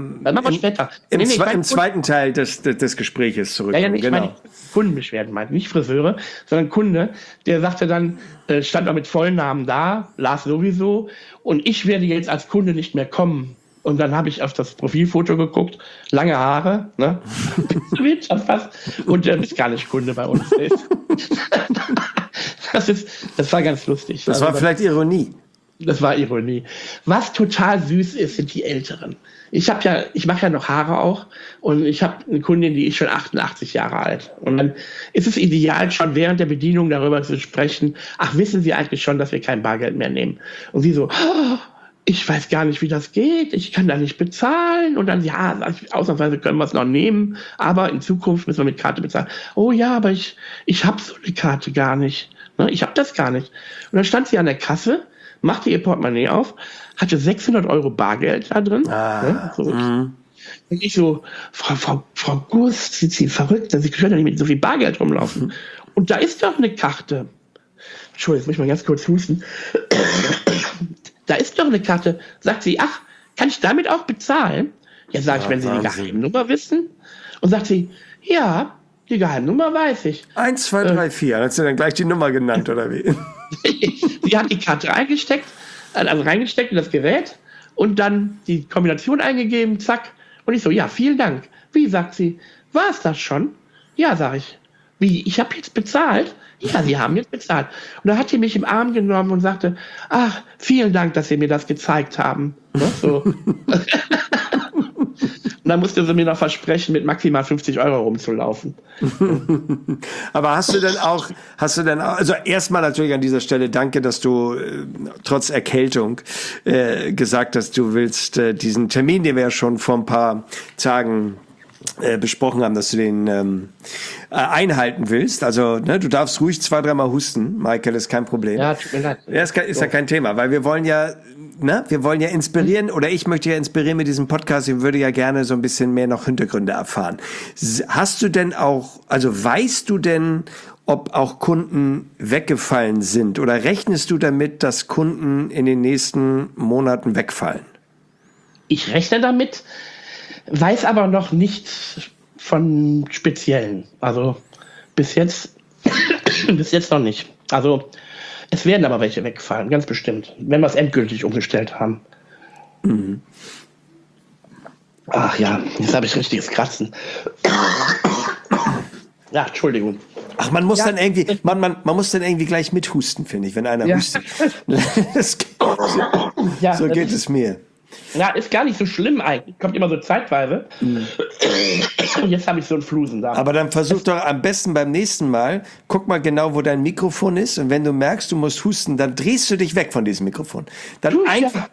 im zweiten Teil des Gesprächs zurückkommen. Ja, ich meine Kundenbeschwerden, nicht Friseure, sondern Kunde, der sagte dann, stand auch mit Vollnamen da, las sowieso, und ich werde jetzt als Kunde nicht mehr kommen. Und dann habe ich auf das Profilfoto geguckt, lange Haare, ne? Und der ist gar nicht Kunde bei uns. Das war ganz lustig. Das war vielleicht Ironie. Das war Ironie. Was total süß ist, sind die Älteren. Ich mache ja noch Haare auch, und ich habe eine Kundin, die ist schon 88 Jahre alt. Und dann ist es ideal, schon während der Bedienung darüber zu sprechen, ach, wissen Sie eigentlich schon, dass wir kein Bargeld mehr nehmen? Und sie so, oh, ich weiß gar nicht, wie das geht, ich kann da nicht bezahlen. Und dann, ja, ausnahmsweise können wir es noch nehmen, aber in Zukunft müssen wir mit Karte bezahlen. Oh ja, aber ich habe so eine Karte gar nicht. Ne? Ich habe das gar nicht. Und dann stand sie an der Kasse, machte ihr Portemonnaie auf, hatte 600 € Bargeld da drin. Ne? So. Und ich so, Frau Gust, sind Sie verrückt? Sie können ja nicht mit so viel Bargeld rumlaufen. Und da ist doch eine Karte. Entschuldigung, jetzt muss ich mal ganz kurz husten. Da ist doch eine Karte. Sagt sie, ach, kann ich damit auch bezahlen? Ja, sage ich, wenn Sie die Geheimnummer wissen. Und sagt sie, ja, die Geheimnummer weiß ich. 1, 2, 3, 4. Hat sie dann gleich die Nummer genannt, oder wie? Sie hat die Karte reingesteckt in das Gerät und dann die Kombination eingegeben, zack. Und ich so, ja, vielen Dank. Wie, sagt sie, war es das schon? Ja, sage ich. Wie, ich habe jetzt bezahlt? Ja, Sie haben jetzt bezahlt. Und da hat sie mich im Arm genommen und sagte, ach, vielen Dank, dass Sie mir das gezeigt haben. Ne, so. Und dann musste sie mir noch versprechen, mit maximal 50 € rumzulaufen. Aber hast du denn auch, also erstmal natürlich an dieser Stelle danke, dass du trotz Erkältung gesagt hast, du willst diesen Termin, den wir ja schon vor ein paar Tagen besprochen haben, dass du den einhalten willst. Also ne, du darfst ruhig 2-3 Mal husten, Michael, ist kein Problem. Ja, tut mir leid. Ja, ist ja kein Thema, weil wir wollen ja inspirieren, oder ich möchte ja inspirieren mit diesem Podcast, ich würde ja gerne so ein bisschen mehr noch Hintergründe erfahren. Hast du denn auch, also weißt du denn, ob auch Kunden weggefallen sind, oder rechnest du damit, dass Kunden in den nächsten Monaten wegfallen? Ich rechne damit, weiß aber noch nichts von Speziellen. Also bis jetzt noch nicht. Also es werden aber welche wegfallen, ganz bestimmt, wenn wir es endgültig umgestellt haben. Mhm. Ach ja, jetzt habe ich richtiges Kratzen. Ja, Entschuldigung. Ach, man muss dann irgendwie, man muss dann irgendwie gleich mithusten, finde ich, wenn einer hustet. So geht es mir. Ja, ist gar nicht so schlimm eigentlich. Kommt immer so zeitweise. Und jetzt habe ich so ein Flusen da. Aber dann versuch doch am besten beim nächsten Mal, guck mal genau, wo dein Mikrofon ist, und wenn du merkst, du musst husten, dann drehst du dich weg von diesem Mikrofon. Dann einfach...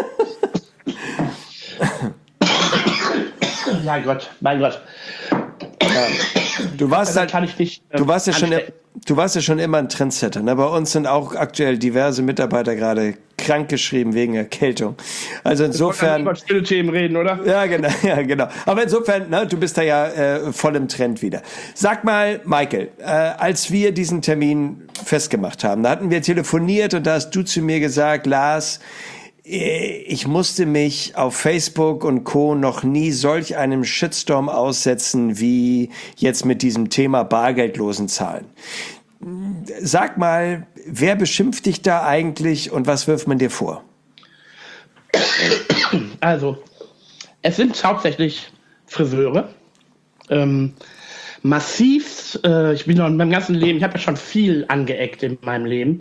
Ja, mein Gott. Du warst kann ich nicht, du warst ja schon immer ein Trendsetter. Ne? Bei uns sind auch aktuell diverse Mitarbeiter gerade krankgeschrieben wegen Erkältung. Also insofern. Über stille Themen reden, oder? Ja, genau. Aber insofern, ne, du bist da ja voll im Trend wieder. Sag mal, Michael, als wir diesen Termin festgemacht haben, da hatten wir telefoniert und da hast du zu mir gesagt, Lars, ich musste mich auf Facebook und Co. noch nie solch einem Shitstorm aussetzen wie jetzt mit diesem Thema bargeldlosen Zahlen. Sag mal, wer beschimpft dich da eigentlich und was wirft man dir vor? Also, es sind hauptsächlich Friseure. Massiv, ich bin noch in meinem ganzen Leben, ich habe ja schon viel angeeckt in meinem Leben.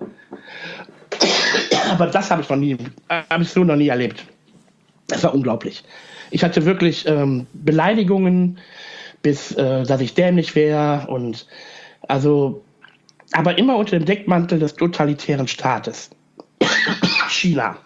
Aber das habe ich so noch nie erlebt. Das war unglaublich. Ich hatte wirklich Beleidigungen bis dass ich dämlich wäre und also, aber immer unter dem Deckmantel des totalitären Staates. China.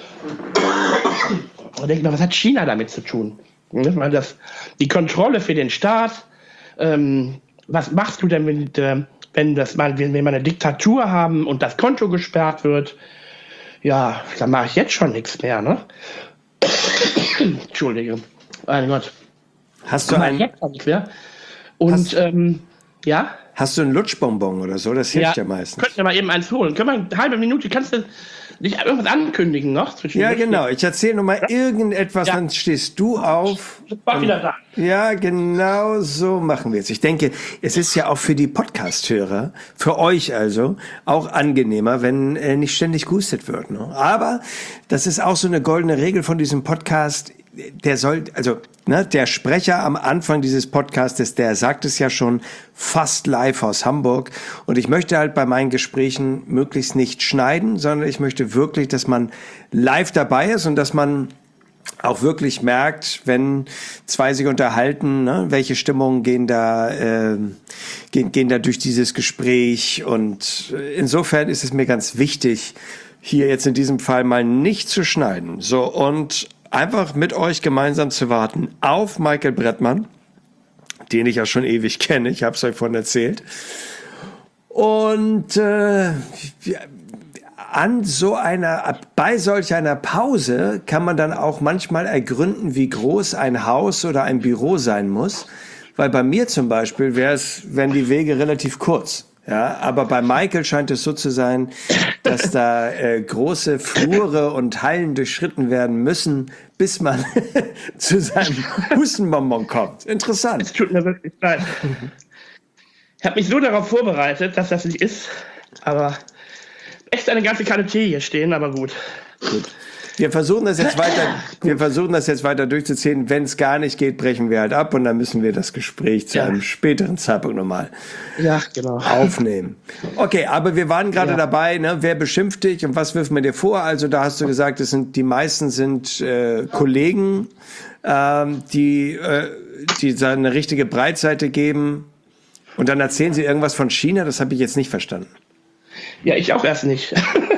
Und denke mal, was hat China damit zu tun? Die Kontrolle für den Staat, was machst du denn, wenn wir mal eine Diktatur haben und das Konto gesperrt wird? Ja, dann mache ich jetzt schon nichts mehr, ne? Entschuldige. Mein Gott. Hast du einen jetzt schon nichts mehr. Und, ja? Hast du einen Lutschbonbon oder so? Das hilft ja meistens. Könnten wir mal eben eins holen. Können wir eine halbe Minute, kannst du nicht irgendwas ankündigen noch? Ja, genau. Ich erzähle nur mal irgendetwas, dann stehst du auf. Ich war wieder da. Ja, genau so machen wir es. Ich denke, es ist ja auch für die Podcast-Hörer, für euch also, auch angenehmer, wenn nicht ständig gehustet wird. Ne? Aber das ist auch so eine goldene Regel von diesem Podcast. Der Sprecher am Anfang dieses Podcastes, der sagt es ja schon, fast live aus Hamburg. Und ich möchte halt bei meinen Gesprächen möglichst nicht schneiden, sondern ich möchte wirklich, dass man live dabei ist und dass man auch wirklich merkt, wenn zwei sich unterhalten, ne, welche Stimmungen gehen da durch dieses Gespräch. Und insofern ist es mir ganz wichtig, hier jetzt in diesem Fall mal nicht zu schneiden. So, und einfach mit euch gemeinsam zu warten auf Michael Brettmann, den ich ja schon ewig kenne, ich habe es euch vorhin erzählt. Und bei solch einer Pause kann man dann auch manchmal ergründen, wie groß ein Haus oder ein Büro sein muss. Weil bei mir zum Beispiel wären die Wege relativ kurz. Ja, aber bei Michael scheint es so zu sein, dass da große Flure und Hallen durchschritten werden müssen, bis man zu seinem Hustenbonbon kommt. Interessant. Es tut mir wirklich leid. Ich habe mich so darauf vorbereitet, dass das nicht ist, aber echt eine ganze Kanne Tee hier stehen, aber gut. Wir versuchen das jetzt weiter durchzuziehen. Wenn es gar nicht geht, brechen wir halt ab und dann müssen wir das Gespräch zu einem späteren Zeitpunkt nochmal aufnehmen. Okay, aber wir waren gerade dabei, ne? Wer beschimpft dich und was wirft man dir vor? Also da hast du gesagt, die meisten sind Kollegen, die eine richtige Breitseite geben und dann erzählen sie irgendwas von China. Das habe ich jetzt nicht verstanden. Ja, ich auch erst nicht.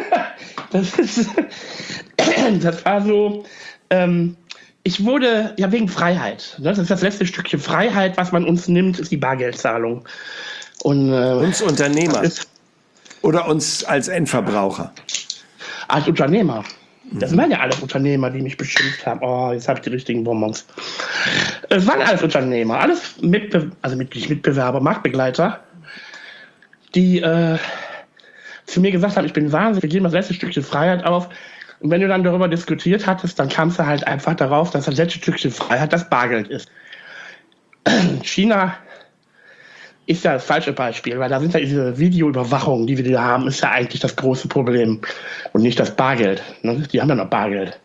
Das war so, ich wurde, ja wegen Freiheit, ne? Das ist das letzte Stückchen Freiheit, was man uns nimmt, ist die Bargeldzahlung. Und, uns Unternehmer oder uns als Endverbraucher? Als Unternehmer. Das waren ja alle Unternehmer, die mich beschimpft haben. Oh, jetzt habe ich die richtigen Bonbons. Es waren alles Unternehmer, alles Mitbewerber, Marktbegleiter, die zu mir gesagt haben, ich bin wahnsinnig, wir geben das letzte Stückchen Freiheit auf. Und wenn du dann darüber diskutiert hattest, dann kamst du halt einfach darauf, dass das letzte Stückchen Freiheit das Bargeld ist. China ist ja das falsche Beispiel, weil da sind ja diese Videoüberwachungen, die wir da haben, ist ja eigentlich das große Problem und nicht das Bargeld. Ne? Die haben ja noch Bargeld.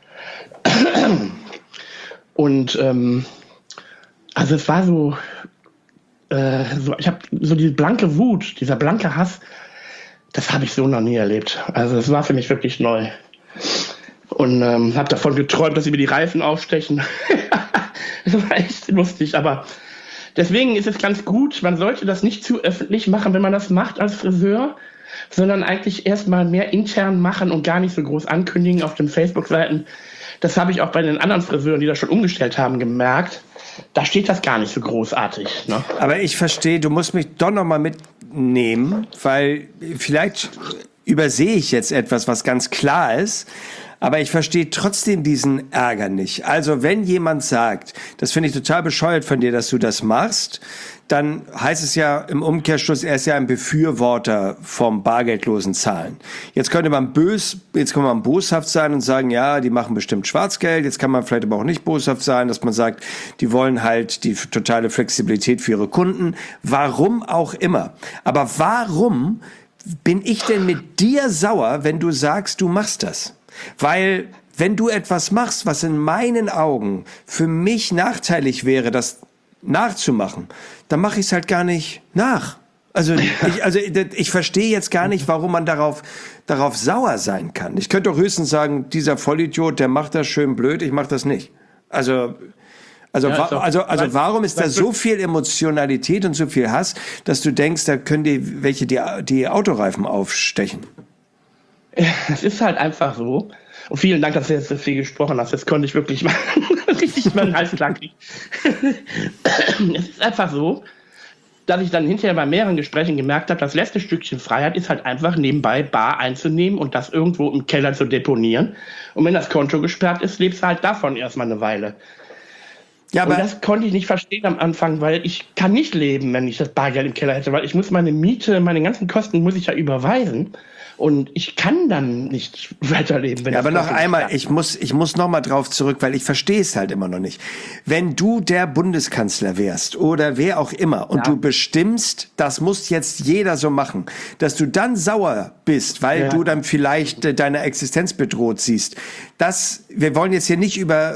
Und also es war so, ich habe so diese blanke Wut, dieser blanke Hass, das habe ich so noch nie erlebt. Also es war für mich wirklich neu. Und habe davon geträumt, dass sie mir die Reifen aufstechen. Das war echt lustig, aber deswegen ist es ganz gut, man sollte das nicht zu öffentlich machen, wenn man das macht als Friseur, sondern eigentlich erstmal mehr intern machen und gar nicht so groß ankündigen auf den Facebook-Seiten. Das habe ich auch bei den anderen Friseuren, die das schon umgestellt haben, gemerkt. Da steht das gar nicht so großartig. Ne? Aber ich verstehe, du musst mich doch noch mal mitnehmen, weil vielleicht übersehe ich jetzt etwas, was ganz klar ist. Aber ich verstehe trotzdem diesen Ärger nicht. Also wenn jemand sagt, das finde ich total bescheuert von dir, dass du das machst, dann heißt es ja im Umkehrschluss, er ist ja ein Befürworter vom bargeldlosen Zahlen. Jetzt könnte man boshaft sein und sagen, ja, die machen bestimmt Schwarzgeld. Jetzt kann man vielleicht aber auch nicht boshaft sein, dass man sagt, die wollen halt die totale Flexibilität für ihre Kunden. Warum auch immer. Aber warum bin ich denn mit dir sauer, wenn du sagst, du machst das? Weil wenn du etwas machst, was in meinen Augen für mich nachteilig wäre, das nachzumachen, dann mache ich es halt gar nicht nach. Also ich verstehe jetzt gar nicht, warum man darauf sauer sein kann. Ich könnte doch höchstens sagen, dieser Vollidiot, der macht das schön blöd, ich mache das nicht. Also Also, Ja, warum ist da so viel Emotionalität und so viel Hass, dass du denkst, da können dir welche die Autoreifen aufstechen? Es ist halt einfach so. Und vielen Dank, dass du jetzt so viel gesprochen hast. Das konnte ich wirklich mal richtig meinen Hals klar kriegen. Es ist einfach so, dass ich dann hinterher bei mehreren Gesprächen gemerkt habe, das letzte Stückchen Freiheit ist halt einfach nebenbei bar einzunehmen und das irgendwo im Keller zu deponieren. Und wenn das Konto gesperrt ist, lebst du halt davon erstmal eine Weile. Ja, aber und das konnte ich nicht verstehen am Anfang, weil ich kann nicht leben, wenn ich das Bargeld im Keller hätte, weil ich muss meine Miete, meine ganzen Kosten muss ich ja überweisen. Und ich kann dann nicht weiterleben. Wenn aber noch einmal, ich muss noch mal drauf zurück, weil ich verstehe es halt immer noch nicht. Wenn du der Bundeskanzler wärst oder wer auch immer und du bestimmst, das muss jetzt jeder so machen, dass du dann sauer bist, weil du dann vielleicht deine Existenz bedroht siehst. Wir wollen jetzt hier nicht über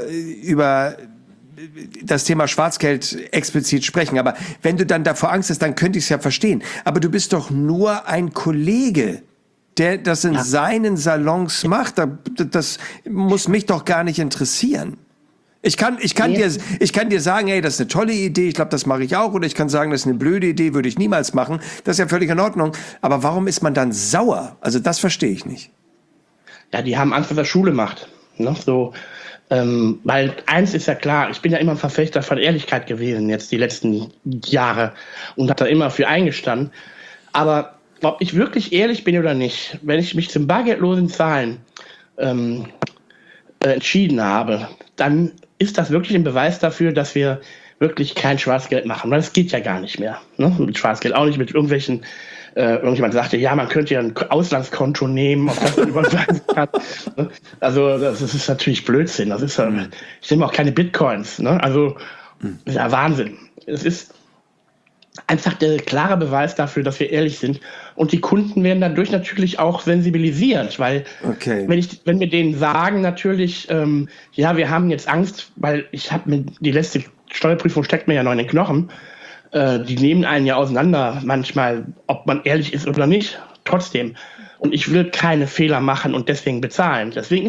das Thema Schwarzgeld explizit sprechen, aber wenn du dann davor Angst hast, dann könnte ich es ja verstehen. Aber du bist doch nur ein Kollege, der das in seinen Salons macht. Das muss mich doch gar nicht interessieren. Ich kann dir sagen, hey, das ist eine tolle Idee, ich glaube, das mache ich auch. Oder ich kann sagen, das ist eine blöde Idee, würde ich niemals machen. Das ist ja völlig in Ordnung. Aber warum ist man dann sauer? Also das verstehe ich nicht. Ja, die haben Angst, was der Schule macht. Ne? So, weil eins ist ja klar, ich bin ja immer ein Verfechter von Ehrlichkeit gewesen, jetzt die letzten Jahre. Und habe da immer für eingestanden. Aber ob ich wirklich ehrlich bin oder nicht, wenn ich mich zum bargeldlosen Zahlen entschieden habe, dann ist das wirklich ein Beweis dafür, dass wir wirklich kein Schwarzgeld machen, weil es geht ja gar nicht mehr. Ne? Mit Schwarzgeld, auch nicht mit irgendwelchen, irgendjemand sagte, ja, man könnte ja ein Auslandskonto nehmen, auf das man überweisen kann. Ne? Also das ist natürlich Blödsinn. Das ist, ich nehme auch keine Bitcoins. Ne? Also das ist ja Wahnsinn. Es ist einfach der klare Beweis dafür, dass wir ehrlich sind. Und die Kunden werden dadurch natürlich auch sensibilisiert, weil wenn wir denen sagen natürlich, ja, wir haben jetzt Angst, weil die letzte Steuerprüfung steckt mir ja noch in den Knochen, die nehmen einen ja auseinander manchmal, ob man ehrlich ist oder nicht, trotzdem. Und ich will keine Fehler machen und deswegen bezahlen. Deswegen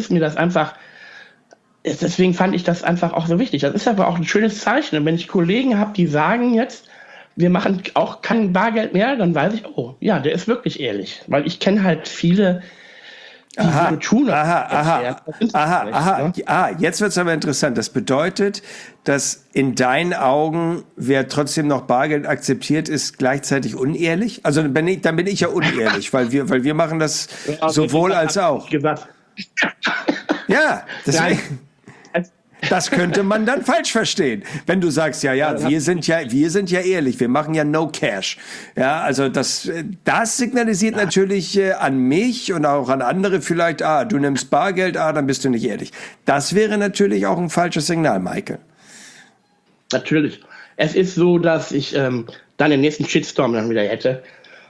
fand ich das einfach auch so wichtig. Das ist aber auch ein schönes Zeichen. Und wenn ich Kollegen habe, die sagen jetzt, wir machen auch kein Bargeld mehr, dann weiß ich, oh, ja, der ist wirklich ehrlich. Weil ich kenne halt viele, die so tun. Jetzt wird's aber interessant. Das bedeutet, dass in deinen Augen, wer trotzdem noch Bargeld akzeptiert, ist gleichzeitig unehrlich? Also dann bin ich ja unehrlich, weil wir machen das sowohl als auch. Ja, deswegen. Das könnte man dann falsch verstehen, wenn du sagst, wir sind ja ehrlich, wir machen ja no cash. Ja, also das signalisiert natürlich an mich und auch an andere vielleicht, du nimmst Bargeld, dann bist du nicht ehrlich. Das wäre natürlich auch ein falsches Signal, Michael. Natürlich. Es ist so, dass ich dann den nächsten Shitstorm dann wieder hätte.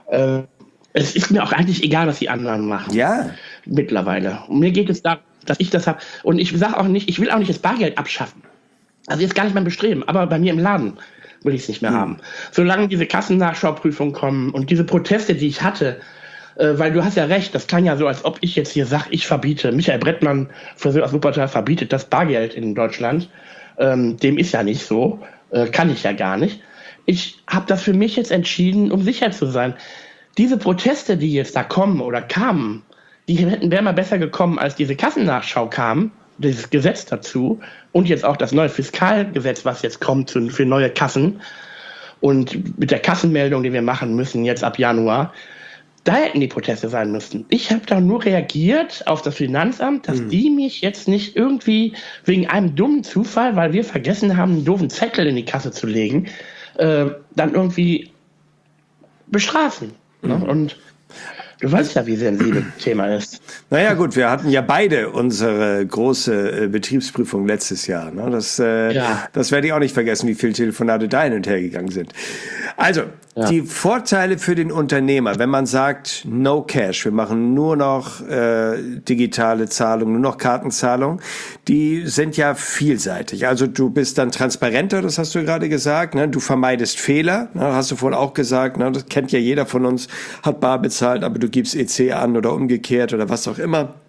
Es ist mir auch eigentlich egal, was die anderen machen. Ja. Mittlerweile. Und mir geht es darum, dass ich das habe. Und ich sage auch nicht, ich will auch nicht das Bargeld abschaffen. Also jetzt gar nicht mein Bestreben, aber bei mir im Laden will ich es nicht mehr haben. Solange diese Kassennachschauprüfungen kommen und diese Proteste, die ich hatte, weil du hast ja recht, das kann ja so, als ob ich jetzt hier sage, ich verbiete, Michael Brettmann, Friseur aus Wuppertal, verbietet das Bargeld in Deutschland. Dem ist ja nicht so, kann ich ja gar nicht. Ich habe das für mich jetzt entschieden, um sicher zu sein. Diese Proteste, die jetzt da kommen oder kamen, die wären mal besser gekommen, als diese Kassennachschau kam, dieses Gesetz dazu und jetzt auch das neue Fiskalgesetz, was jetzt kommt für neue Kassen und mit der Kassenmeldung, die wir machen müssen jetzt ab Januar, da hätten die Proteste sein müssen. Ich habe da nur reagiert auf das Finanzamt, dass die mich jetzt nicht irgendwie wegen einem dummen Zufall, weil wir vergessen haben, einen doofen Zettel in die Kasse zu legen, dann irgendwie bestrafen. Ne? Und du weißt ja, wie sensibel das Thema ist. Naja gut, wir hatten ja beide unsere große Betriebsprüfung letztes Jahr. Ne? Das werde ich auch nicht vergessen, wie viele Telefonate da hin und her gegangen sind. Also, die Vorteile für den Unternehmer, wenn man sagt, no cash, wir machen nur noch digitale Zahlungen, nur noch Kartenzahlung, die sind ja vielseitig. Also du bist dann transparenter, das hast du gerade gesagt, ne? Du vermeidest Fehler, ne? Hast du vorhin auch gesagt, ne? Das kennt ja jeder von uns, hat bar bezahlt, aber du gibst EC an oder umgekehrt oder was auch immer.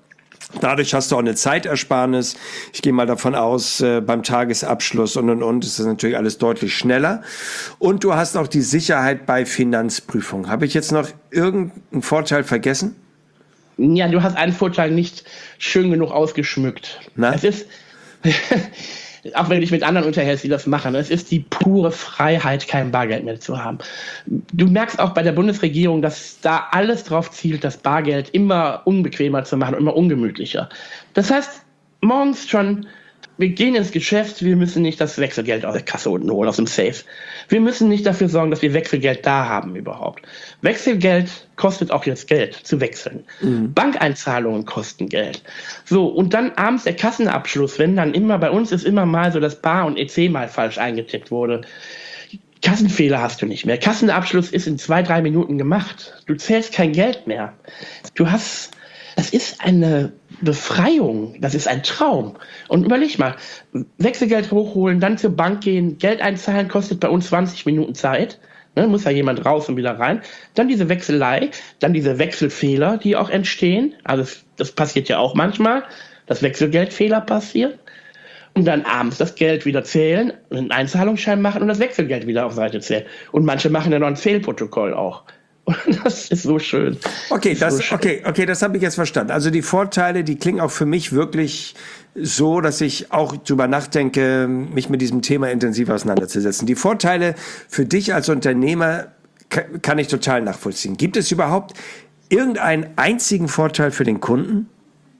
Dadurch hast du auch eine Zeitersparnis. Ich gehe mal davon aus, beim Tagesabschluss und ist das natürlich alles deutlich schneller. Und du hast auch die Sicherheit bei Finanzprüfungen. Habe ich jetzt noch irgendeinen Vorteil vergessen? Ja, du hast einen Vorteil nicht schön genug ausgeschmückt. Na? Es ist, auch wenn du dich mit anderen unterhältst, die das machen, es ist die pure Freiheit, kein Bargeld mehr zu haben. Du merkst auch bei der Bundesregierung, dass da alles drauf zielt, das Bargeld immer unbequemer zu machen, immer ungemütlicher. Das heißt, morgens schon, wir gehen ins Geschäft, wir müssen nicht das Wechselgeld aus der Kasse unten holen, aus dem Safe. Wir müssen nicht dafür sorgen, dass wir Wechselgeld da haben überhaupt. Wechselgeld kostet auch jetzt Geld zu wechseln. Bankeinzahlungen kosten Geld. So, und dann abends der Kassenabschluss, wenn dann immer, bei uns ist immer mal so, dass Bar und EC mal falsch eingetippt wurde. Kassenfehler hast du nicht mehr. Kassenabschluss ist in 2-3 Minuten gemacht. Du zählst kein Geld mehr. Das ist eine Befreiung, das ist ein Traum. Und überleg mal, Wechselgeld hochholen, dann zur Bank gehen, Geld einzahlen, kostet bei uns 20 Minuten Zeit. Ne, muss ja jemand raus und wieder rein. Dann diese Wechselei, dann diese Wechselfehler, die auch entstehen. Also das passiert ja auch manchmal, dass Wechselgeldfehler passieren. Und dann abends das Geld wieder zählen, einen Einzahlungsschein machen und das Wechselgeld wieder auf Seite zählen. Und manche machen ja noch ein Zählprotokoll auch. Und das ist so schön. Okay, das habe ich jetzt verstanden. Also die Vorteile, die klingen auch für mich wirklich so, dass ich auch drüber nachdenke, mich mit diesem Thema intensiv auseinanderzusetzen. Die Vorteile für dich als Unternehmer kann ich total nachvollziehen. Gibt es überhaupt irgendeinen einzigen Vorteil für den Kunden?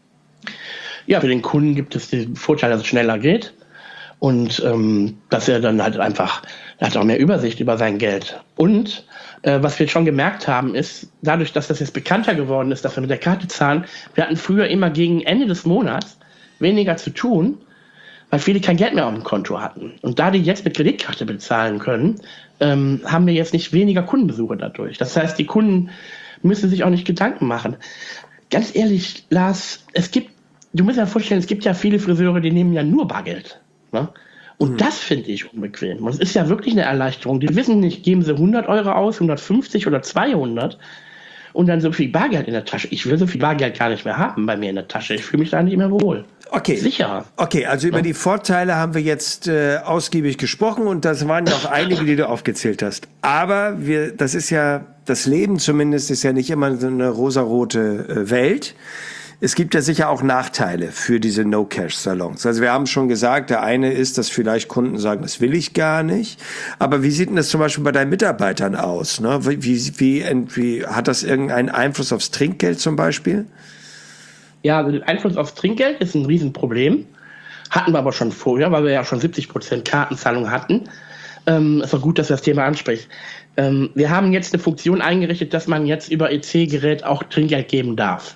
Ja, für den Kunden gibt es den Vorteil, dass es schneller geht und dass er dann halt einfach, er hat auch mehr Übersicht über sein Geld. Und was wir schon gemerkt haben, ist, dadurch, dass das jetzt bekannter geworden ist, dass wir mit der Karte zahlen, wir hatten früher immer gegen Ende des Monats weniger zu tun, weil viele kein Geld mehr auf dem Konto hatten. Und da die jetzt mit Kreditkarte bezahlen können, haben wir jetzt nicht weniger Kundenbesuche dadurch. Das heißt, die Kunden müssen sich auch nicht Gedanken machen. Ganz ehrlich, Lars, du musst dir vorstellen, es gibt ja viele Friseure, die nehmen ja nur Bargeld. Ne? Und das finde ich unbequem. Und es ist ja wirklich eine Erleichterung. Die wissen nicht, geben sie 100 Euro aus, 150 oder 200 und dann so viel Bargeld in der Tasche. Ich will so viel Bargeld gar nicht mehr haben bei mir in der Tasche. Ich fühle mich da nicht mehr wohl. Okay. Sicher. Okay, also über die Vorteile haben wir jetzt ausgiebig gesprochen und das waren ja auch einige, die du aufgezählt hast. Aber das ist ja, das Leben zumindest ist ja nicht immer so eine rosarote Welt. Es gibt ja sicher auch Nachteile für diese No-Cash-Salons. Also wir haben schon gesagt, der eine ist, dass vielleicht Kunden sagen, das will ich gar nicht. Aber wie sieht denn das zum Beispiel bei deinen Mitarbeitern aus? Ne? Wie hat das irgendeinen Einfluss aufs Trinkgeld zum Beispiel? Ja, also der Einfluss aufs Trinkgeld ist ein Riesenproblem. Hatten wir aber schon vorher, weil wir ja schon 70% Kartenzahlung hatten. Ist auch gut, dass du das Thema ansprichst. Wir haben jetzt eine Funktion eingerichtet, dass man jetzt über EC-Gerät auch Trinkgeld geben darf.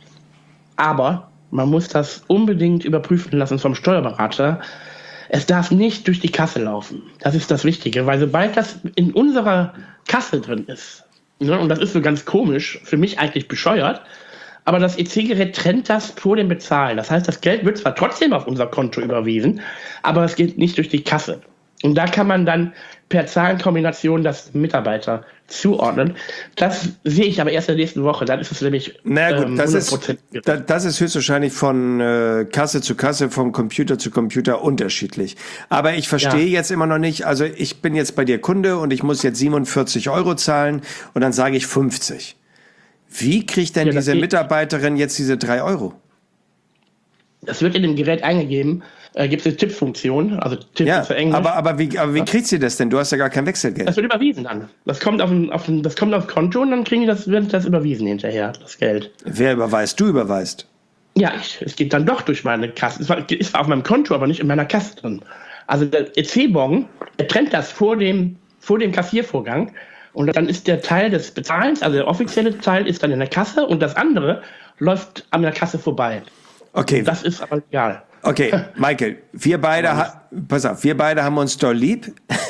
Aber man muss das unbedingt überprüfen lassen vom Steuerberater. Es darf nicht durch die Kasse laufen. Das ist das Wichtige, weil sobald das in unserer Kasse drin ist, ne, und das ist so ganz komisch, für mich eigentlich bescheuert, aber das EC-Gerät trennt das vor dem Bezahlen. Das heißt, das Geld wird zwar trotzdem auf unser Konto überwiesen, aber es geht nicht durch die Kasse. Und da kann man dann per Zahlenkombination das Mitarbeiter zuordnen. Das sehe ich aber erst in der nächsten Woche. Dann ist es nämlich das ist höchstwahrscheinlich von Kasse zu Kasse, vom Computer zu Computer unterschiedlich. Aber ich verstehe jetzt immer noch nicht, also ich bin jetzt bei dir Kunde und ich muss jetzt 47 Euro zahlen und dann sage ich 50. Wie kriegt denn diese Mitarbeiterin jetzt diese 3 Euro? Das wird in dem Gerät eingegeben. Gibt es eine Tippfunktion, also Tipp für Englisch. Aber wie kriegt sie das denn? Du hast ja gar kein Wechselgeld. Das wird überwiesen dann. Das kommt aufs Konto und dann wird das überwiesen hinterher, das Geld. Wer überweist? Du überweist. Ja, es geht dann doch durch meine Kasse. Es ist auf meinem Konto, aber nicht in meiner Kasse drin. Also der EC-Bon, der trennt das vor dem Kassiervorgang und dann ist der Teil des Bezahlens, also der offizielle Teil ist dann in der Kasse und das andere läuft an der Kasse vorbei. Okay. Und das ist aber egal. Okay, Michael, wir beide haben uns doll lieb.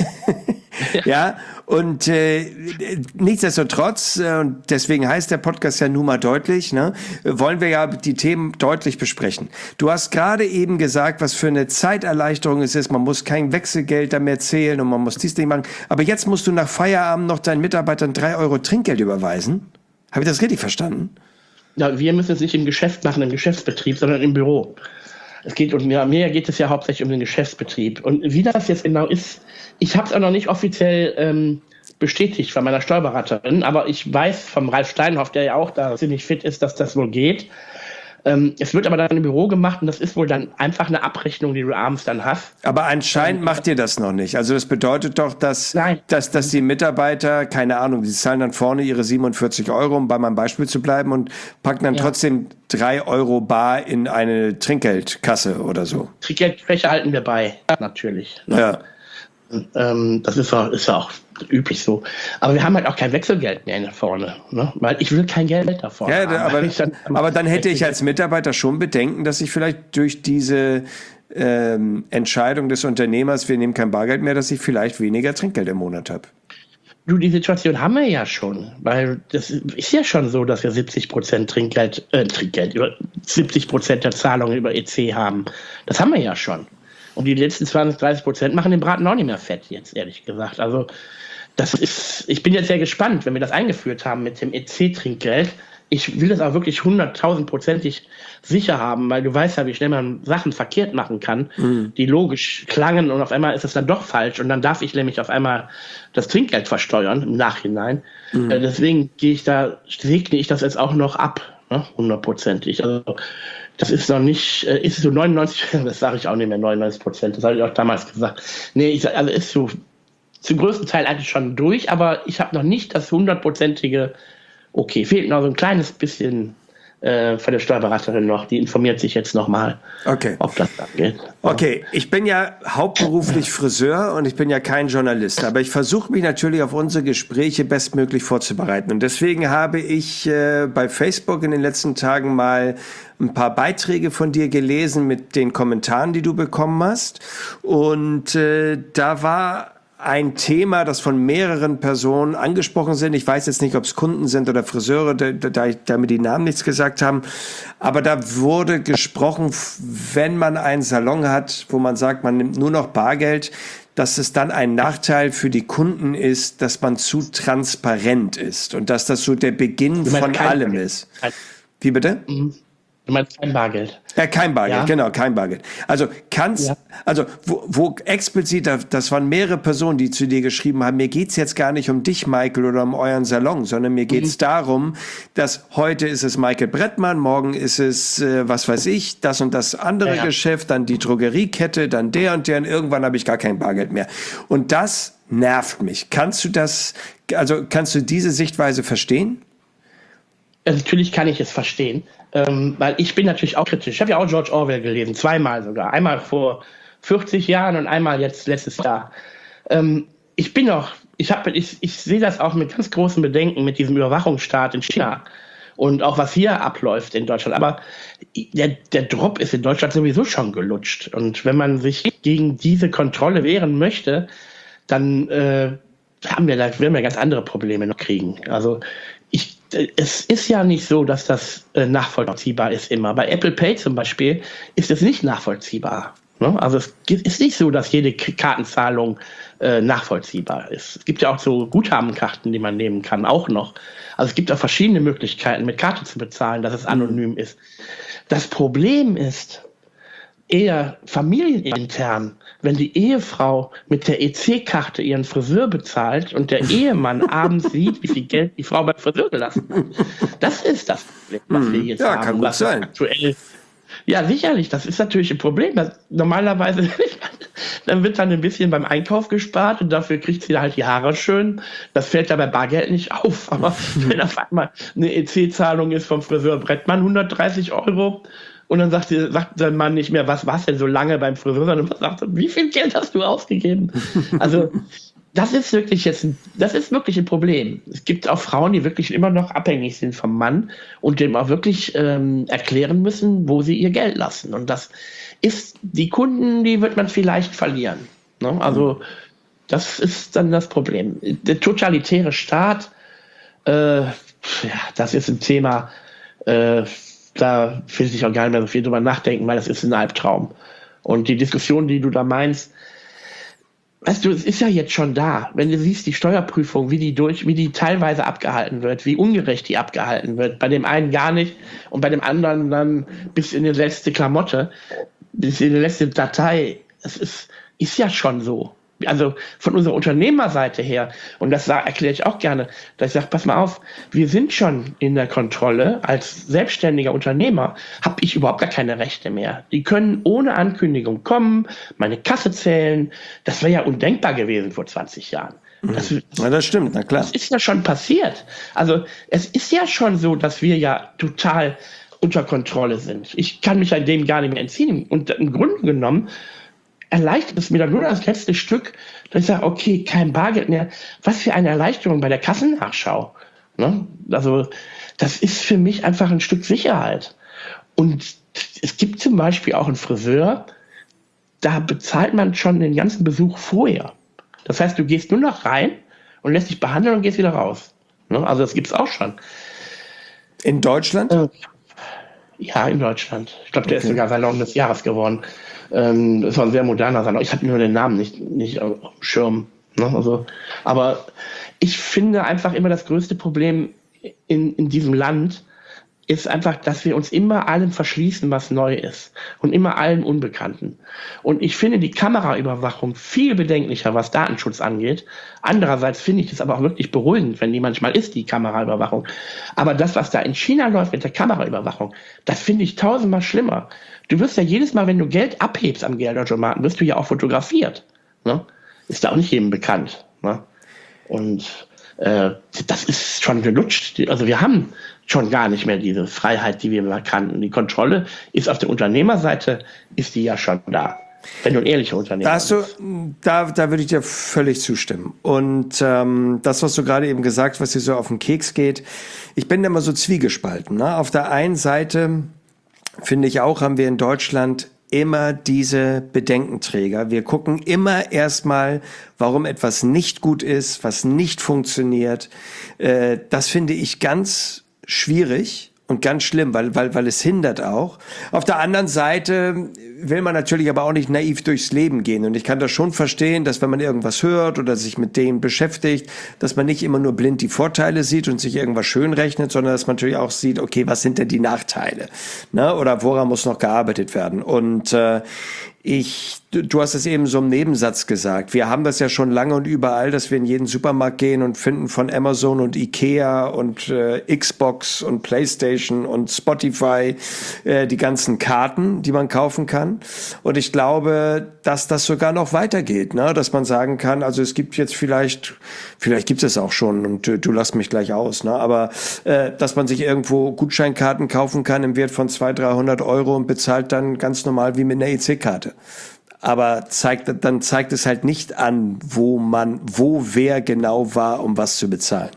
Ja, und nichtsdestotrotz, und deswegen heißt der Podcast ja nun mal deutlich, ne, wollen wir ja die Themen deutlich besprechen. Du hast gerade eben gesagt, was für eine Zeiterleichterung es ist. Man muss kein Wechselgeld da mehr zählen und man muss dies nicht machen. Aber jetzt musst du nach Feierabend noch deinen Mitarbeitern 3 Euro Trinkgeld überweisen. Habe ich das richtig verstanden? Ja, wir müssen es nicht im Geschäft machen, im Geschäftsbetrieb, sondern im Büro. Mir geht es ja hauptsächlich um den Geschäftsbetrieb. Und wie das jetzt genau ist, ich habe es auch noch nicht offiziell bestätigt von meiner Steuerberaterin, aber ich weiß vom Ralf Steinhoff, der ja auch da ziemlich fit ist, dass das wohl geht. Es wird aber dann im Büro gemacht und das ist wohl dann einfach eine Abrechnung, die du abends dann hast. Aber anscheinend macht ihr das noch nicht. Also das bedeutet doch, dass die Mitarbeiter, keine Ahnung, die zahlen dann vorne ihre 47 €, um bei meinem Beispiel zu bleiben, und packen dann trotzdem 3 € bar in eine Trinkgeldkasse oder so. Trinkgeldfläche halten wir bei, natürlich. Ne? Ja. Das ist ja auch üblich so. Aber wir haben halt auch kein Wechselgeld mehr vorne, ne? Weil ich will kein Geld da vorne haben. Aber dann hätte ich als Mitarbeiter schon Bedenken, dass ich vielleicht durch diese Entscheidung des Unternehmers, wir nehmen kein Bargeld mehr, dass ich vielleicht weniger Trinkgeld im Monat habe. Du, die Situation haben wir ja schon, weil das ist ja schon so, dass wir 70% Trinkgeld, über 70% der Zahlungen über EC haben. Das haben wir ja schon. Und die letzten 20-30% machen den Braten auch nicht mehr fett, jetzt ehrlich gesagt. Also ich bin jetzt sehr gespannt, wenn wir das eingeführt haben mit dem EC-Trinkgeld. Ich will das auch wirklich 100.000%ig sicher haben, weil du weißt ja, wie schnell man Sachen verkehrt machen kann, die logisch klangen, und auf einmal ist es dann doch falsch, und dann darf ich nämlich auf einmal das Trinkgeld versteuern im Nachhinein. Deswegen segne ich das jetzt auch noch ab, ne? 100%ig. Also das ist noch nicht, ist so 99, das sage ich auch nicht mehr, 99%, das habe ich auch damals gesagt. Nee, ist so zum größten Teil eigentlich schon durch, aber ich habe noch nicht das 100%ige, okay, fehlt noch so ein kleines bisschen von der Steuerberaterin noch, die informiert sich jetzt nochmal, ob das dann geht. Okay, ich bin ja hauptberuflich Friseur und ich bin ja kein Journalist, aber ich versuche mich natürlich auf unsere Gespräche bestmöglich vorzubereiten, und deswegen habe ich bei Facebook in den letzten Tagen mal ein paar Beiträge von dir gelesen mit den Kommentaren, die du bekommen hast, und da war ein Thema, das von mehreren Personen angesprochen sind. Ich weiß jetzt nicht, ob es Kunden sind oder Friseure, da mir die Namen nichts gesagt haben. Aber da wurde gesprochen, wenn man einen Salon hat, wo man sagt, man nimmt nur noch Bargeld, dass es dann ein Nachteil für die Kunden ist, dass man zu transparent ist und dass das so der Beginn von allem ist. Wie bitte? Du meinst kein Bargeld? Ja, kein Bargeld, genau, kein Bargeld. Also wo explizit, das waren mehrere Personen, die zu dir geschrieben haben, mir geht's jetzt gar nicht um dich, Michael, oder um euren Salon, sondern mir geht's darum, dass heute ist es Michael Brettmann, morgen ist es, was weiß ich, das und das andere Geschäft, dann die Drogeriekette, dann der und der, und irgendwann habe ich gar kein Bargeld mehr. Und das nervt mich. Kannst du diese Sichtweise verstehen? Also natürlich kann ich es verstehen, weil ich bin natürlich auch kritisch. Ich habe ja auch George Orwell gelesen, zweimal sogar. Einmal vor 40 Jahren und einmal jetzt letztes Jahr. Ich sehe das auch mit ganz großen Bedenken mit diesem Überwachungsstaat in China und auch was hier abläuft in Deutschland. Aber der Drop ist in Deutschland sowieso schon gelutscht. Und wenn man sich gegen diese Kontrolle wehren möchte, dann werden wir ganz andere Probleme noch kriegen. Also es ist ja nicht so, dass das nachvollziehbar ist immer. Bei Apple Pay zum Beispiel ist es nicht nachvollziehbar. Ne? Also es ist nicht so, dass jede Kartenzahlung nachvollziehbar ist. Es gibt ja auch so Guthabenkarten, die man nehmen kann, auch noch. Also es gibt auch verschiedene Möglichkeiten, mit Karte zu bezahlen, dass es anonym ist. Das Problem ist eher familienintern, wenn die Ehefrau mit der EC-Karte ihren Friseur bezahlt und der Ehemann abends sieht, wie viel Geld die Frau beim Friseur gelassen hat. Das ist das Problem, was wir jetzt haben. Kann gut sein. Aktuell. Ja, sicherlich, das ist natürlich ein Problem. Normalerweise, dann wird dann ein bisschen beim Einkauf gespart und dafür kriegt sie halt die Haare schön. Das fällt da bei Bargeld nicht auf. Aber wenn auf einmal eine EC-Zahlung ist vom Friseur Brettmann, 130 €, und dann sagt der Mann nicht mehr, was war's denn so lange beim Friseur, sondern sagt, wie viel Geld hast du ausgegeben? Also das ist wirklich ein Problem. Es gibt auch Frauen, die wirklich immer noch abhängig sind vom Mann und dem auch wirklich erklären müssen, wo sie ihr Geld lassen. Und das ist, die Kunden, die wird man vielleicht verlieren. Ne? Also das ist dann das Problem. Der totalitäre Staat, das ist ein Thema, da will ich auch gar nicht mehr so viel drüber nachdenken, weil das ist ein Albtraum. Und die Diskussion, die du da meinst, Weißt du, es ist ja jetzt schon da. Wenn du siehst, die Steuerprüfung, wie die teilweise abgehalten wird, wie ungerecht die abgehalten wird. Bei dem einen gar nicht und bei dem anderen dann bis in die letzte Klamotte, bis in die letzte Datei. Es ist ja schon so. Also von unserer Unternehmerseite her, und das erkläre ich auch gerne, dass ich sage, pass mal auf, wir sind schon in der Kontrolle. Als selbstständiger Unternehmer habe ich überhaupt gar keine Rechte mehr. Die können ohne Ankündigung kommen, meine Kasse zählen. Das wäre ja undenkbar gewesen vor 20 Jahren. Das stimmt, na klar. Das ist ja schon passiert. Also es ist ja schon so, dass wir ja total unter Kontrolle sind. Ich kann mich an dem gar nicht mehr entziehen. Und im Grunde genommen erleichtert es mir dann nur das letzte Stück, dass ich sage, okay, kein Bargeld mehr. Was für eine Erleichterung bei der Kassennachschau. Ne? Also das ist für mich einfach ein Stück Sicherheit. Und es gibt zum Beispiel auch einen Friseur, da bezahlt man schon den ganzen Besuch vorher. Das heißt, du gehst nur noch rein und lässt dich behandeln und gehst wieder raus. Ne? Also das gibt es auch schon. In Deutschland? Ja, in Deutschland. Ich glaube, der ist sogar Salon des Jahres geworden. Das war ein sehr moderner Salon. Ich habe nur den Namen nicht auf dem Schirm. Ne? Also, aber ich finde einfach immer das größte Problem in diesem Land ist einfach, dass wir uns immer allem verschließen, was neu ist und immer allem Unbekannten. Und ich finde die Kameraüberwachung viel bedenklicher, was Datenschutz angeht. Andererseits finde ich es aber auch wirklich beruhigend, wenn die manchmal ist, die Kameraüberwachung. Aber das, was da in China läuft mit der Kameraüberwachung, das finde ich tausendmal schlimmer. Du wirst ja jedes Mal, wenn du Geld abhebst am Geldautomaten, wirst du ja auch fotografiert. Ne? Ist da auch nicht jedem bekannt. Ne? Und das ist schon gelutscht. Also wir haben schon gar nicht mehr diese Freiheit, die wir mal kannten. Die Kontrolle ist auf der Unternehmerseite, ist die ja schon da. Wenn du ein ehrlicher Unternehmer bist. Da würde ich dir völlig zustimmen. Und das, was du gerade eben gesagt hast, was dir so auf den Keks geht, ich bin da immer so zwiegespalten. Ne? Auf der einen Seite finde ich auch, haben wir in Deutschland immer diese Bedenkenträger. Wir gucken immer erstmal, warum etwas nicht gut ist, was nicht funktioniert. Das finde ich ganz schwierig und ganz schlimm, weil es hindert auch. Auf der anderen Seite will man natürlich aber auch nicht naiv durchs Leben gehen. Und ich kann das schon verstehen, dass wenn man irgendwas hört oder sich mit dem beschäftigt, dass man nicht immer nur blind die Vorteile sieht und sich irgendwas schön rechnet, sondern dass man natürlich auch sieht, okay, was sind denn die Nachteile? Ne? Oder woran muss noch gearbeitet werden? Und du hast es eben so im Nebensatz gesagt. Wir haben das ja schon lange und überall, dass wir in jeden Supermarkt gehen und finden von Amazon und Ikea und Xbox und PlayStation und Spotify die ganzen Karten, die man kaufen kann. Und ich glaube, dass das sogar noch weitergeht, ne? Dass man sagen kann, also es gibt jetzt vielleicht gibt es auch schon und du lachst mich gleich aus, ne? Aber dass man sich irgendwo Gutscheinkarten kaufen kann im Wert von 200-300 € und bezahlt dann ganz normal wie mit einer EC-Karte. Aber dann zeigt es halt nicht an, wo wer genau war, um was zu bezahlen.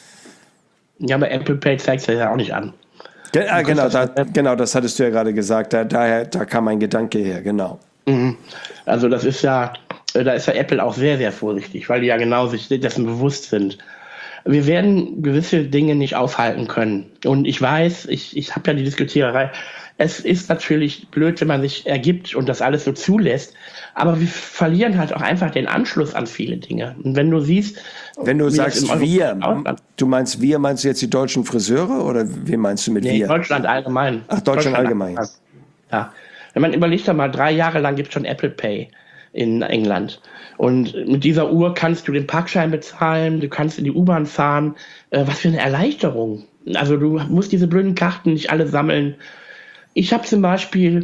Ja, aber Apple Pay zeigt es ja auch nicht an. Genau, das hattest du ja gerade gesagt. Da kam mein Gedanke her, genau. Also da ist ja Apple auch sehr, sehr vorsichtig, weil die ja genau sich dessen bewusst sind. Wir werden gewisse Dinge nicht aufhalten können. Und ich weiß, ich habe ja die Diskutiererei. Es ist natürlich blöd, wenn man sich ergibt und das alles so zulässt. Aber wir verlieren halt auch einfach den Anschluss an viele Dinge. Und wenn du siehst... Wenn du sagst meinst du jetzt die deutschen Friseure oder wen meinst du mit wir? Deutschland allgemein. Ach, Deutschland allgemein. Ja. Wenn man überlegt, mal 3 Jahre lang gibt es schon Apple Pay in England. Und mit dieser Uhr kannst du den Parkschein bezahlen, du kannst in die U-Bahn fahren. Was für eine Erleichterung. Also du musst diese blöden Karten nicht alle sammeln. Ich habe zum Beispiel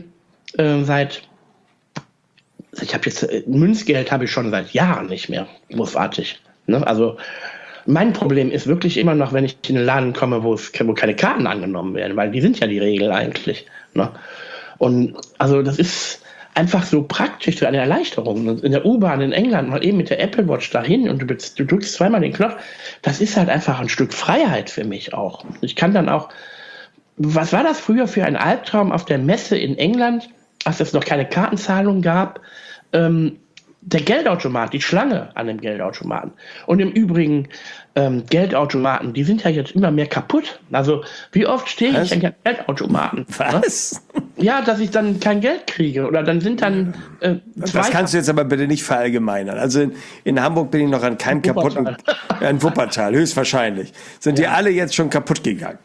Münzgeld habe ich schon seit Jahren nicht mehr, großartig. Ne? Also mein Problem ist wirklich immer noch, wenn ich in einen Laden komme, wo keine Karten angenommen werden, weil die sind ja die Regel eigentlich. Ne? Und also das ist einfach so praktisch, so eine Erleichterung. Und in der U-Bahn in England mal eben mit der Apple Watch dahin und du drückst zweimal den Knopf, das ist halt einfach ein Stück Freiheit für mich auch. Ich kann dann auch, was war das früher für ein Albtraum auf der Messe in England, als es noch keine Kartenzahlung gab, der Geldautomat, die Schlange an dem Geldautomaten. Und im Übrigen, Geldautomaten, die sind ja jetzt immer mehr kaputt. Also wie oft stehe ich an Geldautomaten? Was? Ja, dass ich dann kein Geld kriege oder dann sind dann Das kannst du jetzt aber bitte nicht verallgemeinern. Also in Hamburg bin ich noch an keinem kaputten... In Wuppertal, höchstwahrscheinlich. Sind die alle jetzt schon kaputt gegangen?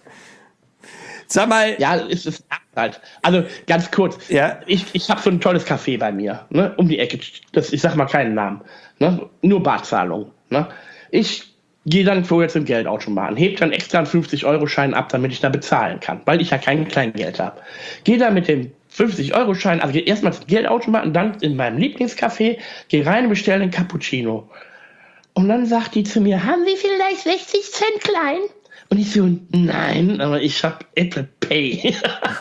Sag mal... Ja, ist es halt. Also ganz kurz. Ja? Ich habe so ein tolles Café bei mir, ne, um die Ecke. Ich sag mal keinen Namen. Ne, nur Barzahlung. Ne. Ich gehe dann vorher zum Geldautomaten, heb dann extra einen 50-Euro-Schein ab, damit ich da bezahlen kann, weil ich ja kein Kleingeld habe. Gehe da mit dem 50-Euro-Schein, also gehe erstmal zum Geldautomaten, dann in meinem Lieblingscafé, gehe rein und bestelle einen Cappuccino. Und dann sagt die zu mir, haben Sie vielleicht 60 Cent klein? Und ich so, nein, aber ich habe Apple Pay.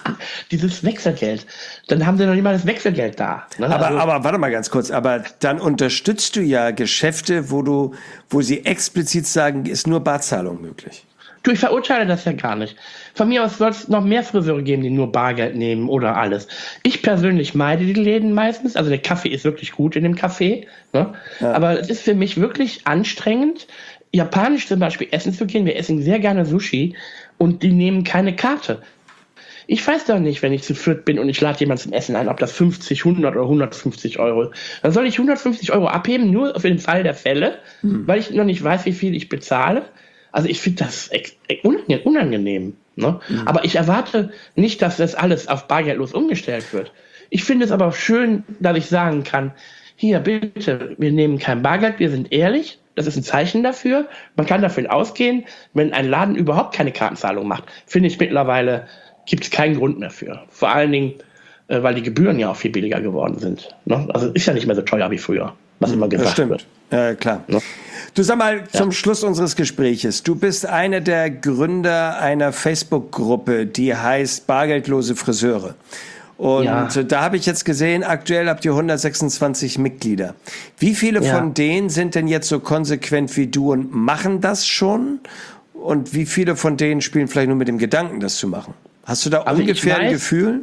Dieses Wechselgeld. Dann haben sie noch nicht mal das Wechselgeld da. Ne? Aber warte mal ganz kurz. Aber dann unterstützt du ja Geschäfte, wo sie explizit sagen, ist nur Barzahlung möglich. Du, ich verurteile das ja gar nicht. Von mir aus soll es noch mehr Friseure geben, die nur Bargeld nehmen oder alles. Ich persönlich meide die Läden meistens. Also der Kaffee ist wirklich gut in dem Café. Ne? Ja. Aber es ist für mich wirklich anstrengend, japanisch zum Beispiel essen zu gehen. Wir essen sehr gerne Sushi und die nehmen keine Karte. Ich weiß doch nicht, wenn ich zu viert bin und ich lade jemanden zum Essen ein, ob das 50, 100 oder 150 Euro ist. Dann soll ich 150 Euro abheben, nur für den Fall der Fälle, weil ich noch nicht weiß, wie viel ich bezahle. Also ich finde das unangenehm. Ne? Aber ich erwarte nicht, dass das alles auf bargeldlos umgestellt wird. Ich finde es aber schön, dass ich sagen kann, hier bitte, wir nehmen kein Bargeld, wir sind ehrlich. Das ist ein Zeichen dafür. Man kann davon ausgehen, wenn ein Laden überhaupt keine Kartenzahlung macht, finde ich mittlerweile, gibt es keinen Grund mehr für. Vor allen Dingen, weil die Gebühren ja auch viel billiger geworden sind. Ne? Also ist ja nicht mehr so teuer wie früher, was immer gesagt wird. Ja, klar. Ne? Du, sag mal, zum Schluss unseres Gespräches, du bist einer der Gründer einer Facebook-Gruppe, die heißt Bargeldlose Friseure. Und da habe ich jetzt gesehen, aktuell habt ihr 126 Mitglieder. Wie viele von denen sind denn jetzt so konsequent wie du und machen das schon? Und wie viele von denen spielen vielleicht nur mit dem Gedanken, das zu machen? Hast du da ungefähr ein Gefühl?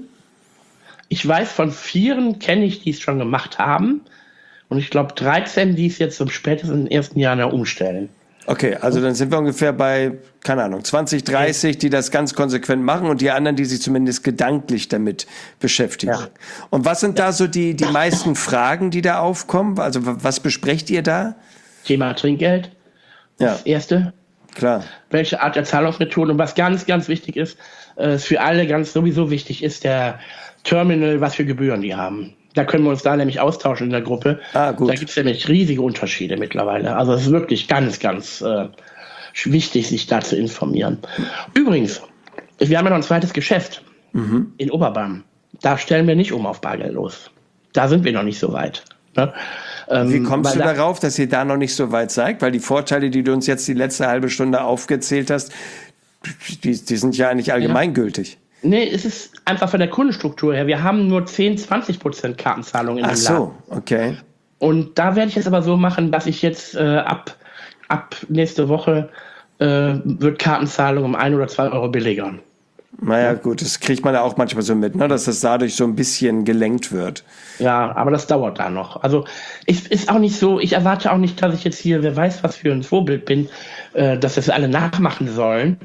Ich weiß von 4 kenne ich, die es schon gemacht haben. Und ich glaube 13, die es jetzt spätestens im ersten Jahr umstellen. Okay, also dann sind wir ungefähr bei, keine Ahnung, 20, 30, die das ganz konsequent machen und die anderen, die sich zumindest gedanklich damit beschäftigen. Ja. Und was sind da so die meisten Fragen, die da aufkommen? Also was besprecht ihr da? Thema Trinkgeld, das erste. Klar. Welche Art der Zahlungsmethode und was ganz, ganz wichtig ist, für alle ganz sowieso wichtig ist der Terminal, was für Gebühren die haben. Da können wir uns da nämlich austauschen in der Gruppe. Gut. Da gibt es nämlich riesige Unterschiede mittlerweile. Also es ist wirklich ganz, ganz wichtig, sich da zu informieren. Übrigens, wir haben ja noch ein zweites Geschäft in Oberbarm. Da stellen wir nicht auf bargeldlos. Da sind wir noch nicht so weit. Ne? Wie kommst du darauf, dass ihr da noch nicht so weit seid? Weil die Vorteile, die du uns jetzt die letzte halbe Stunde aufgezählt hast, die sind ja eigentlich allgemeingültig. Nee, es ist einfach von der Kundenstruktur her. Wir haben nur 10-20% Kartenzahlung in dem Laden. Ach so, okay. Und da werde ich es aber so machen, dass ich jetzt ab nächste Woche wird Kartenzahlung um 1 oder 2 Euro billiger. Naja, gut, das kriegt man ja auch manchmal so mit, ne, dass das dadurch so ein bisschen gelenkt wird. Ja, aber das dauert da noch. Also ist auch nicht so, ich erwarte auch nicht, dass ich jetzt hier, wer weiß was für ein Vorbild bin, dass das alle nachmachen sollen.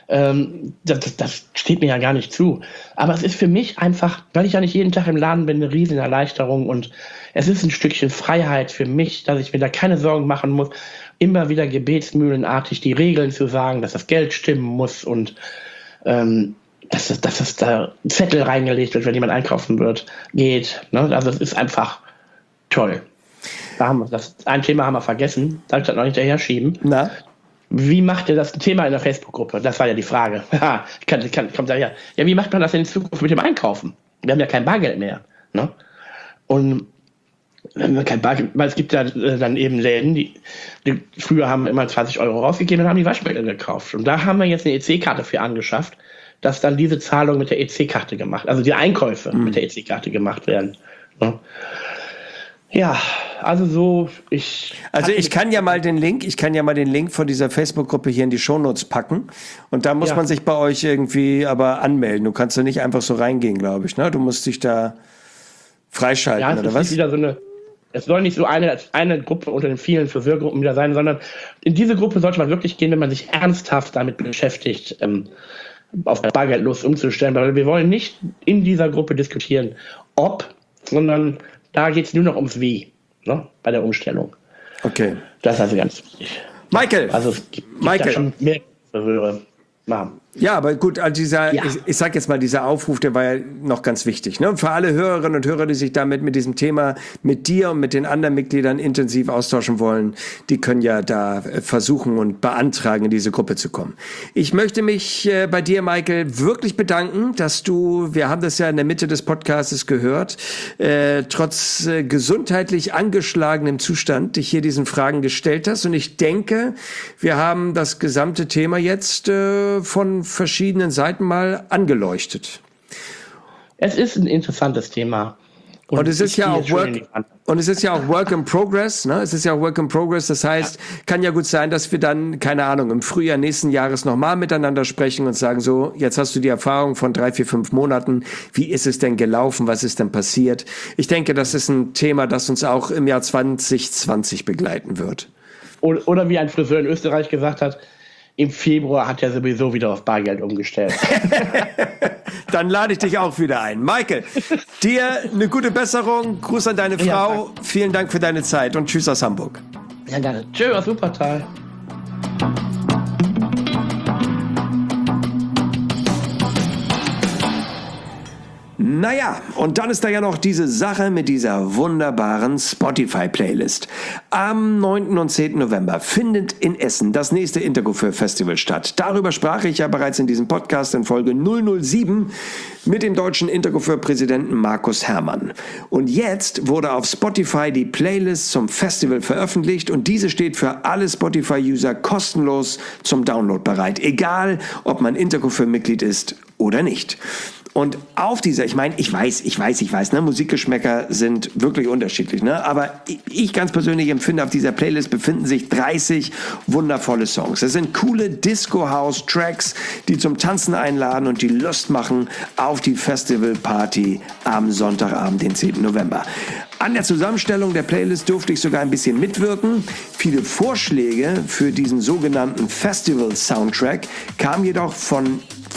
Das steht mir ja gar nicht zu. Aber es ist für mich einfach, weil ich ja nicht jeden Tag im Laden bin, eine riesen Erleichterung und es ist ein Stückchen Freiheit für mich, dass ich mir da keine Sorgen machen muss, immer wieder gebetsmühlenartig die Regeln zu sagen, dass das Geld stimmen muss und dass da ein Zettel reingelegt wird, wenn jemand einkaufen geht. Ne? Also es ist einfach toll. Ein Thema haben wir vergessen, darf ich das noch hinterher schieben? Na? Wie macht ihr das Thema in der Facebook-Gruppe? Das war ja die Frage. Kommt daher. Ja, wie macht man das in Zukunft mit dem Einkaufen? Wir haben ja kein Bargeld mehr. Ne? Und wenn wir kein Bargeld, weil es gibt ja dann eben Läden, die früher haben immer 20 Euro rausgegeben und haben die Waschmittel gekauft. Und da haben wir jetzt eine EC-Karte für angeschafft, dass dann diese Zahlung mit der EC-Karte gemacht, also die Einkäufe mit der EC-Karte gemacht werden. Ne? Ja, also so, ich kann ja mal den Link von dieser Facebook-Gruppe hier in die Shownotes packen und da muss man sich bei euch irgendwie aber anmelden. Du kannst da nicht einfach so reingehen, glaube ich, ne? Du musst dich da freischalten, oder was? Es soll nicht so eine Gruppe unter den vielen Friseurgruppen wieder sein, sondern in diese Gruppe sollte man wirklich gehen, wenn man sich ernsthaft damit beschäftigt, auf bargeldlos umzustellen, weil wir wollen nicht in dieser Gruppe diskutieren, ob, sondern da geht es nur noch ums Wie, ne, bei der Umstellung. Okay. Das ist also ganz wichtig. Michael! Also es gibt da schon mehr Verhöre machen. Ja, aber gut, also ich sag jetzt mal, dieser Aufruf, der war ja noch ganz wichtig, ne? Für alle Hörerinnen und Hörer, die sich damit mit diesem Thema, mit dir und mit den anderen Mitgliedern intensiv austauschen wollen, die können ja da versuchen und beantragen, in diese Gruppe zu kommen. Ich möchte mich bei dir, Michael, wirklich bedanken, dass du, wir haben das ja in der Mitte des Podcasts gehört, trotz gesundheitlich angeschlagenem Zustand dich hier diesen Fragen gestellt hast. Und ich denke, wir haben das gesamte Thema jetzt von verschiedenen Seiten mal angeleuchtet. Es ist ein interessantes Thema. Und es ist ja auch Work in Progress, ne? Es ist ja auch Work in Progress. Das heißt, kann ja gut sein, dass wir dann, keine Ahnung, im Frühjahr nächsten Jahres nochmal miteinander sprechen und sagen so, jetzt hast du die Erfahrung von 3, 4, 5 Monaten. Wie ist es denn gelaufen? Was ist denn passiert? Ich denke, das ist ein Thema, das uns auch im Jahr 2020 begleiten wird. Oder wie ein Friseur in Österreich gesagt hat, im Februar hat er sowieso wieder auf Bargeld umgestellt. Dann lade ich dich auch wieder ein. Michael, dir eine gute Besserung. Gruß an deine Frau. Ja, vielen Dank für deine Zeit und tschüss aus Hamburg. Ja, gerne. Tschö aus Wuppertal. Naja, und dann ist da ja noch diese Sache mit dieser wunderbaren Spotify-Playlist. Am 9. und 10. November findet in Essen das nächste Intercoiffeur-Festival statt. Darüber sprach ich ja bereits in diesem Podcast in Folge 007 mit dem deutschen Intercoiffeur-Präsidenten Markus Herrmann. Und jetzt wurde auf Spotify die Playlist zum Festival veröffentlicht und diese steht für alle Spotify-User kostenlos zum Download bereit, egal ob man Intercoiffeur-Mitglied ist oder nicht. Und auf dieser, ich weiß, ne, Musikgeschmäcker sind wirklich unterschiedlich, ne, aber ich ganz persönlich empfinde, auf dieser Playlist befinden sich 30 wundervolle Songs. Das sind coole Disco-House-Tracks, die zum Tanzen einladen und die Lust machen auf die Festivalparty am Sonntagabend, den 10. November. An der Zusammenstellung der Playlist durfte ich sogar ein bisschen mitwirken. Viele Vorschläge für diesen sogenannten Festival-Soundtrack kamen jedoch von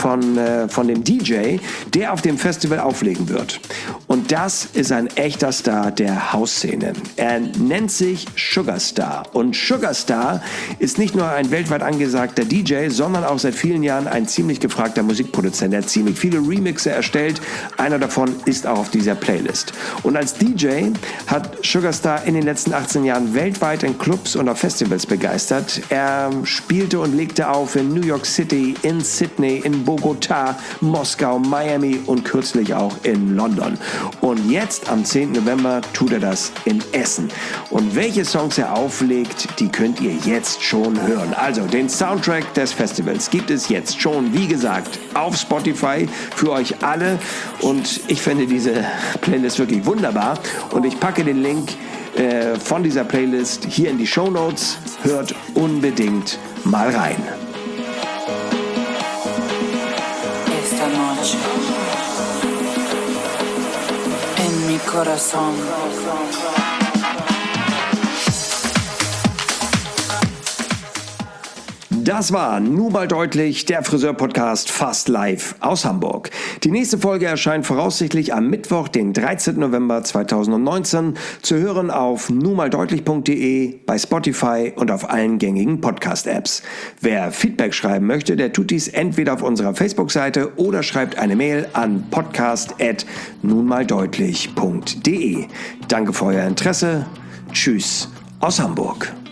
dem DJ, der auf dem Festival auflegen wird. Und das ist ein echter Star der House-Szene. Er nennt sich Sugar Star. Und Sugar Star ist nicht nur ein weltweit angesagter DJ, sondern auch seit vielen Jahren ein ziemlich gefragter Musikproduzent. Er hat ziemlich viele Remixe erstellt. Einer davon ist auch auf dieser Playlist. Und als DJ hat Sugar Star in den letzten 18 Jahren weltweit in Clubs und auf Festivals begeistert. Er spielte und legte auf in New York City, in Sydney, in Bogota, Moskau, Miami und kürzlich auch in London. Und jetzt am 10. November tut er das in Essen. Und welche Songs er auflegt, die könnt ihr jetzt schon hören. Also den Soundtrack des Festivals gibt es jetzt schon, wie gesagt, auf Spotify für euch alle. Und ich finde diese Playlist wirklich wunderbar. Und ich packe den Link von dieser Playlist hier in die Shownotes. Hört unbedingt mal rein. En mi corazón. Das war nun mal deutlich der Friseur-Podcast fast live aus Hamburg. Die nächste Folge erscheint voraussichtlich am Mittwoch, den 13. November 2019, zu hören auf nunmaldeutlich.de, bei Spotify und auf allen gängigen Podcast-Apps. Wer Feedback schreiben möchte, der tut dies entweder auf unserer Facebook-Seite oder schreibt eine Mail an podcast@nunmaldeutlich.de. Danke für euer Interesse. Tschüss aus Hamburg.